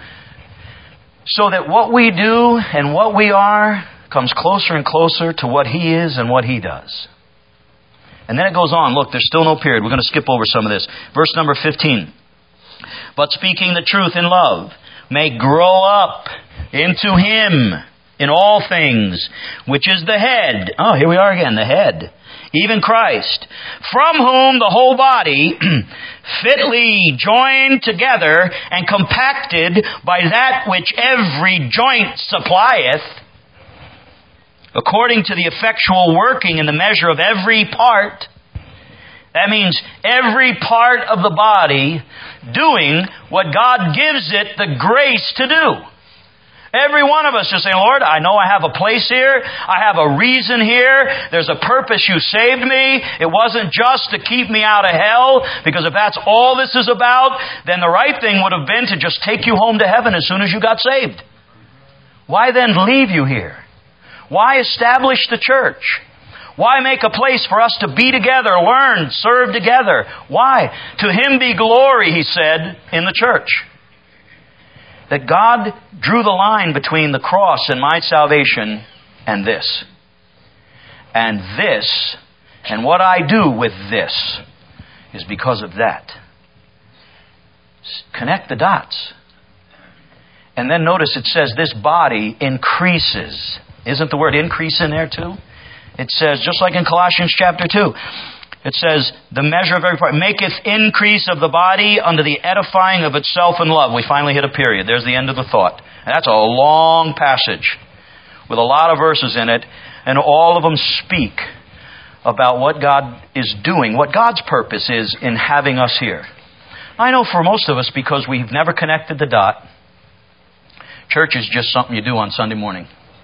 so that what we do and what we are comes closer and closer to what He is and what He does. And then it goes on. Look, there's still no period. We're going to skip over some of this. Verse number 15. But speaking the truth in love may grow up into Him in all things, which is the head. Oh, here we are again, the head. Even Christ, from whom the whole body, fitly joined together and compacted by that which every joint supplieth, according to the effectual working in the measure of every part. That means every part of the body doing what God gives it the grace to do. Every one of us just saying, Lord, I know I have a place here. I have a reason here. There's a purpose You saved me. It wasn't just to keep me out of hell, because if that's all this is about, then the right thing would have been to just take you home to heaven as soon as you got saved. Why then leave you here? Why establish the church? Why make a place for us to be together, learn, serve together? Why? To Him be glory, He said, in the church. That God drew the line between the cross and my salvation and this. And this, and what I do with this, is because of that. Connect the dots. And then notice it says this body increases. Isn't the word increase in there too? It says, just like in Colossians chapter 2, it says, the measure of every part maketh increase of the body unto the edifying of itself in love. We finally hit a period. There's the end of the thought. And that's a long passage with a lot of verses in it, and all of them speak about what God is doing, what God's purpose is in having us here. I know for most of us, because we've never connected the dot, church is just something you do on Sunday morning.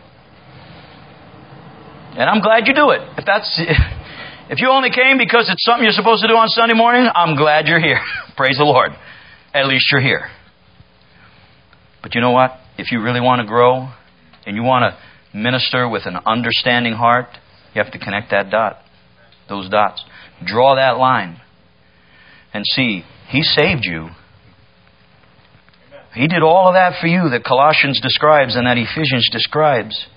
And I'm glad you do it. If you only came because it's something you're supposed to do on Sunday morning, I'm glad you're here. Praise the Lord. At least you're here. But you know what? If you really want to grow and you want to minister with an understanding heart, you have to connect that dot. Those dots. Draw that line. And see, He saved you. He did all of that for you that Colossians describes and that Ephesians describes,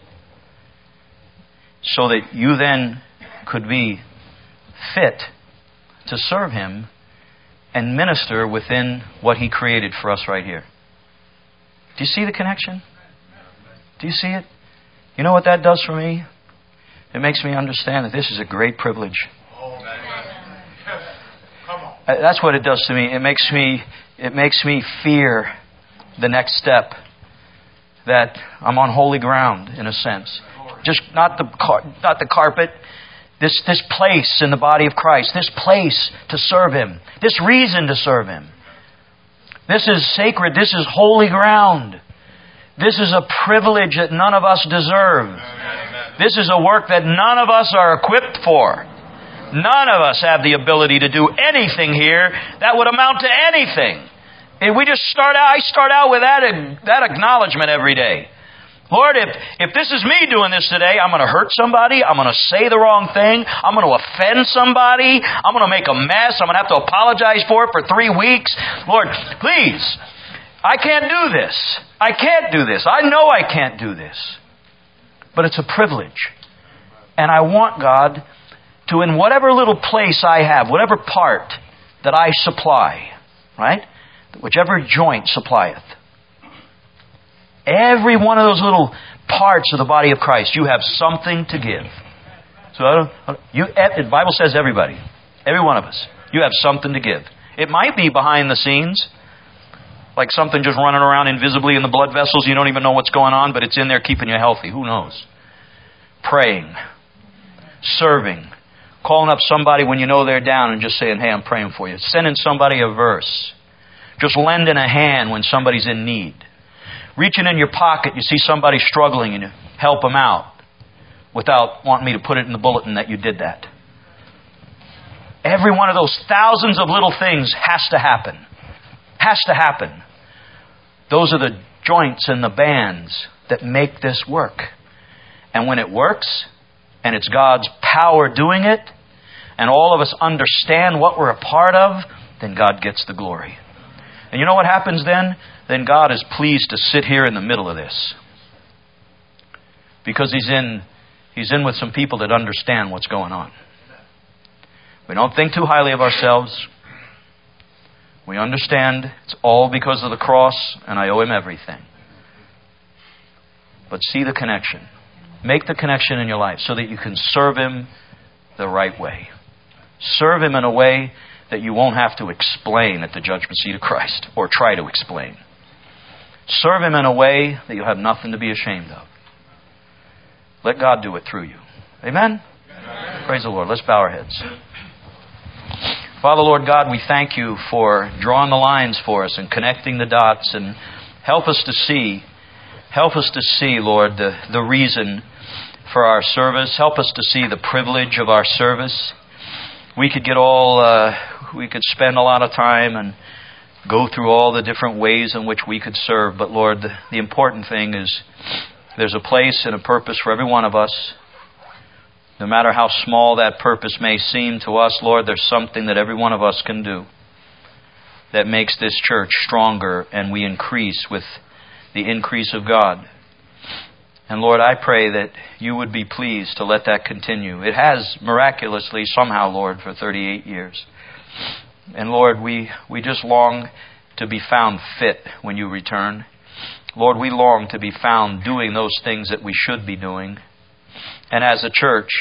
so that you then could be fit to serve Him and minister within what He created for us right here. Do you see the connection? Do you see it? You know what that does for me? It makes me understand that this is a great privilege. That's what it does to me. It makes me fear the next step, that I'm on holy ground in a sense. Just not the carpet. This place in the body of Christ. This place to serve Him. This reason to serve Him. This is sacred. This is holy ground. This is a privilege that none of us deserve. This is a work that none of us are equipped for. None of us have the ability to do anything here that would amount to anything. And I start out with that acknowledgement every day. Lord, if this is me doing this today, I'm going to hurt somebody. I'm going to say the wrong thing. I'm going to offend somebody. I'm going to make a mess. I'm going to have to apologize for it for 3 weeks. Lord, please, I can't do this. I can't do this. I know I can't do this. But it's a privilege. And I want God to, in whatever little place I have, whatever part that I supply, right? Whichever joint supplieth. Every one of those little parts of the body of Christ, you have something to give. So the Bible says everybody, every one of us, you have something to give. It might be behind the scenes, like something just running around invisibly in the blood vessels. You don't even know what's going on, but it's in there keeping you healthy. Who knows? Praying, serving, calling up somebody when you know they're down and just saying, hey, I'm praying for you. Sending somebody a verse. Just lending a hand when somebody's in need. Reaching in your pocket, you see somebody struggling and you help them out without wanting me to put it in the bulletin that you did that. Every one of those thousands of little things has to happen. Has to happen. Those are the joints and the bands that make this work. And when it works, and it's God's power doing it, and all of us understand what we're a part of, then God gets the glory. And you know what happens then? Then God is pleased to sit here in the middle of this. Because He's in with some people that understand what's going on. We don't think too highly of ourselves. We understand it's all because of the cross and I owe Him everything. But see the connection. Make the connection in your life so that you can serve Him the right way. Serve Him in a way that you won't have to explain at the judgment seat of Christ or try to explain. Serve Him in a way that you'll have nothing to be ashamed of. Let God do it through you. Amen? Amen. Praise the Lord. Let's bow our heads. Father, Lord God, we thank You for drawing the lines for us and connecting the dots, and help us to see, Lord, the reason for our service. Help us to see the privilege of our service. We could spend a lot of time and go through all the different ways in which we could serve. But Lord, the important thing is There's a place and a purpose for every one of us. No matter how small that purpose may seem to us, Lord, there's something that every one of us can do that makes this church stronger, and we increase with the increase of God. And Lord, I pray that you would be pleased to let that continue. It has miraculously, somehow, Lord, for 38 years. And Lord, we just long to be found fit when you return. Lord, we long to be found doing those things that we should be doing. And as a church,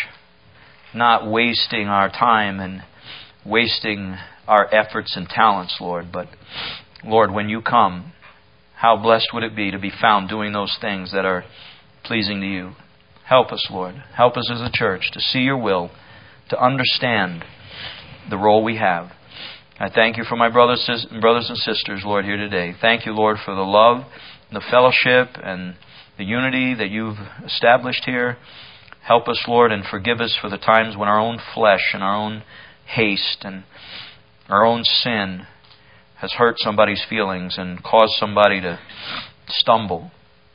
not wasting our time and wasting our efforts and talents, Lord. But, Lord, when you come, how blessed would it be to be found doing those things that are pleasing to you. Help us, Lord. Help us as a church to see your will, to understand the role we have. I thank you for my brothers and sisters, Lord, here today. Thank you, Lord, for the love, the fellowship, and the unity that you've established here. Help us, Lord, and forgive us for the times when our own flesh and our own haste and our own sin has hurt somebody's feelings and caused somebody to stumble.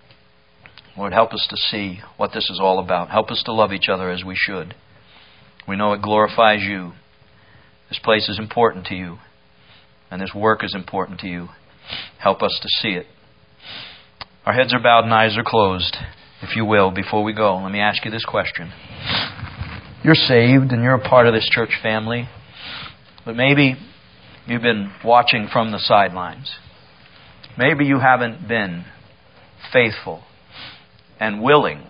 Lord, help us to see what this is all about. Help us to love each other as we should. We know it glorifies you. This place is important to you, and this work is important to you. Help us to see it. Our heads are bowed and eyes are closed. If you will, before we go, let me ask you this question. You're saved and you're a part of this church family, but maybe you've been watching from the sidelines. Maybe you haven't been faithful and willing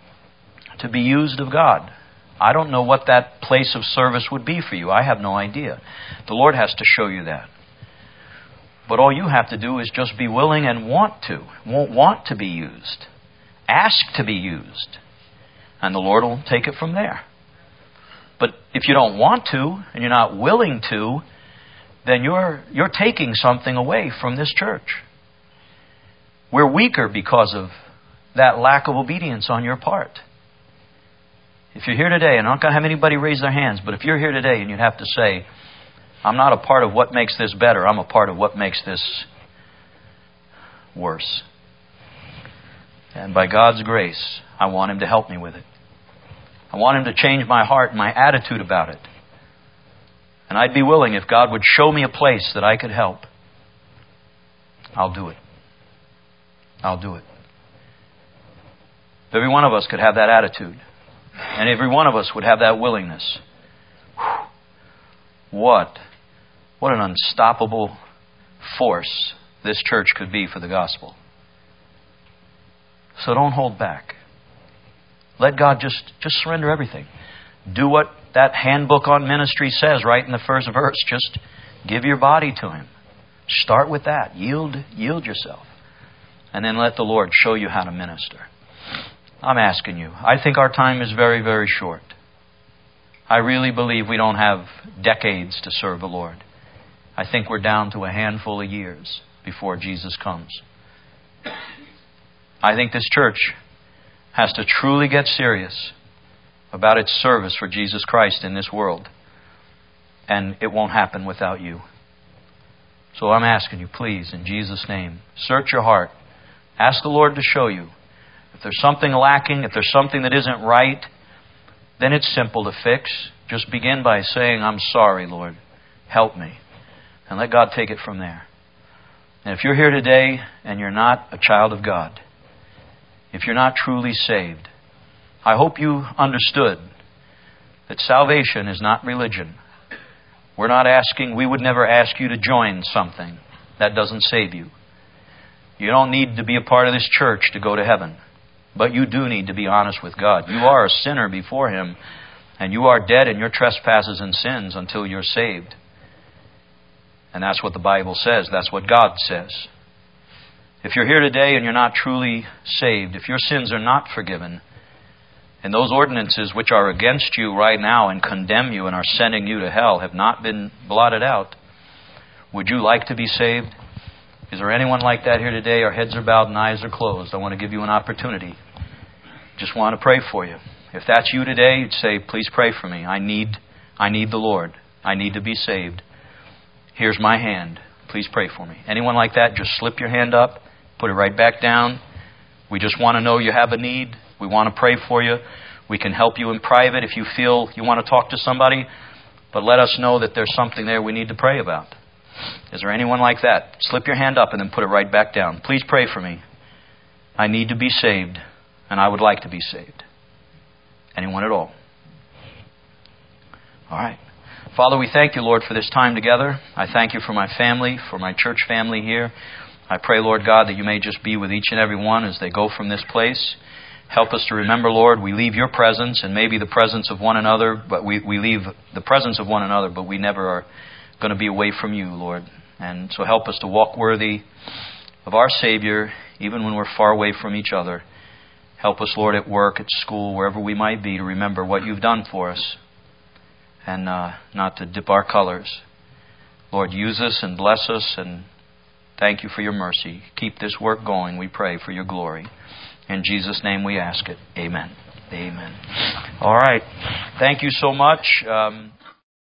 to be used of God. I don't know what that place of service would be for you. I have no idea. The Lord has to show you that. But all you have to do is just be willing and want to be used. Ask to be used. And the Lord will take it from there. But if you don't want to, and you're not willing to, then you're taking something away from this church. We're weaker because of that lack of obedience on your part. If you're here today, and I'm not going to have anybody raise their hands, but if you're here today and you'd have to say, I'm not a part of what makes this better, I'm a part of what makes this worse. And by God's grace, I want Him to help me with it. I want Him to change my heart and my attitude about it. And I'd be willing, if God would show me a place that I could help, I'll do it. I'll do it. If every one of us could have that attitude, and every one of us would have that willingness, what an unstoppable force this church could be for the gospel. So don't hold back. Let God just surrender everything. Do what that handbook on ministry says right in the first verse. Just give your body to Him. Start with that. Yield yourself. And then let the Lord show you how to minister. I'm asking you. I think our time is very, very short. I really believe we don't have decades to serve the Lord. I think we're down to a handful of years before Jesus comes. I think this church has to truly get serious about its service for Jesus Christ in this world. And it won't happen without you. So I'm asking you, please, in Jesus' name, search your heart. Ask the Lord to show you. If there's something lacking, if there's something that isn't right, then it's simple to fix. Just begin by saying, I'm sorry, Lord. Help me. And let God take it from there. And if you're here today and you're not a child of God, if you're not truly saved, I hope you understood that salvation is not religion. We would never ask you to join something. That doesn't save you. You don't need to be a part of this church to go to heaven. But you do need to be honest with God. You are a sinner before Him, and you are dead in your trespasses and sins until you're saved. And that's what the Bible says. That's what God says. If you're here today and you're not truly saved, if your sins are not forgiven, and those ordinances which are against you right now and condemn you and are sending you to hell have not been blotted out, would you like to be saved? Is there anyone like that here today? Our heads are bowed and eyes are closed. I want to give you an opportunity. Just want to pray for you. If that's you today, you'd say, please pray for me. I need the Lord. I need to be saved. Here's my hand. Please pray for me. Anyone like that, just slip your hand up, put it right back down. We just want to know you have a need. We want to pray for you. We can help you in private if you feel you want to talk to somebody. But let us know that there's something there we need to pray about. Is there anyone like that? Slip your hand up and then put it right back down. Please pray for me. I need to be saved, and I would like to be saved. Anyone at all? All right. Father, we thank you, Lord, for this time together. I thank you for my family, for my church family here. I pray, Lord God, that you may just be with each and every one as they go from this place. Help us to remember, Lord, we leave your presence and maybe the presence of one another, but we leave the presence of one another, but we never are going to be away from you, Lord. And so help us to walk worthy of our Savior, even when we're far away from each other. Help us, Lord, at work, at school, wherever we might be, to remember what you've done for us and not to dip our colors. Lord, use us and bless us, and thank you for your mercy. Keep this work going, we pray, for your glory. In Jesus' name we ask it. Amen. Amen. All right. Thank you so much.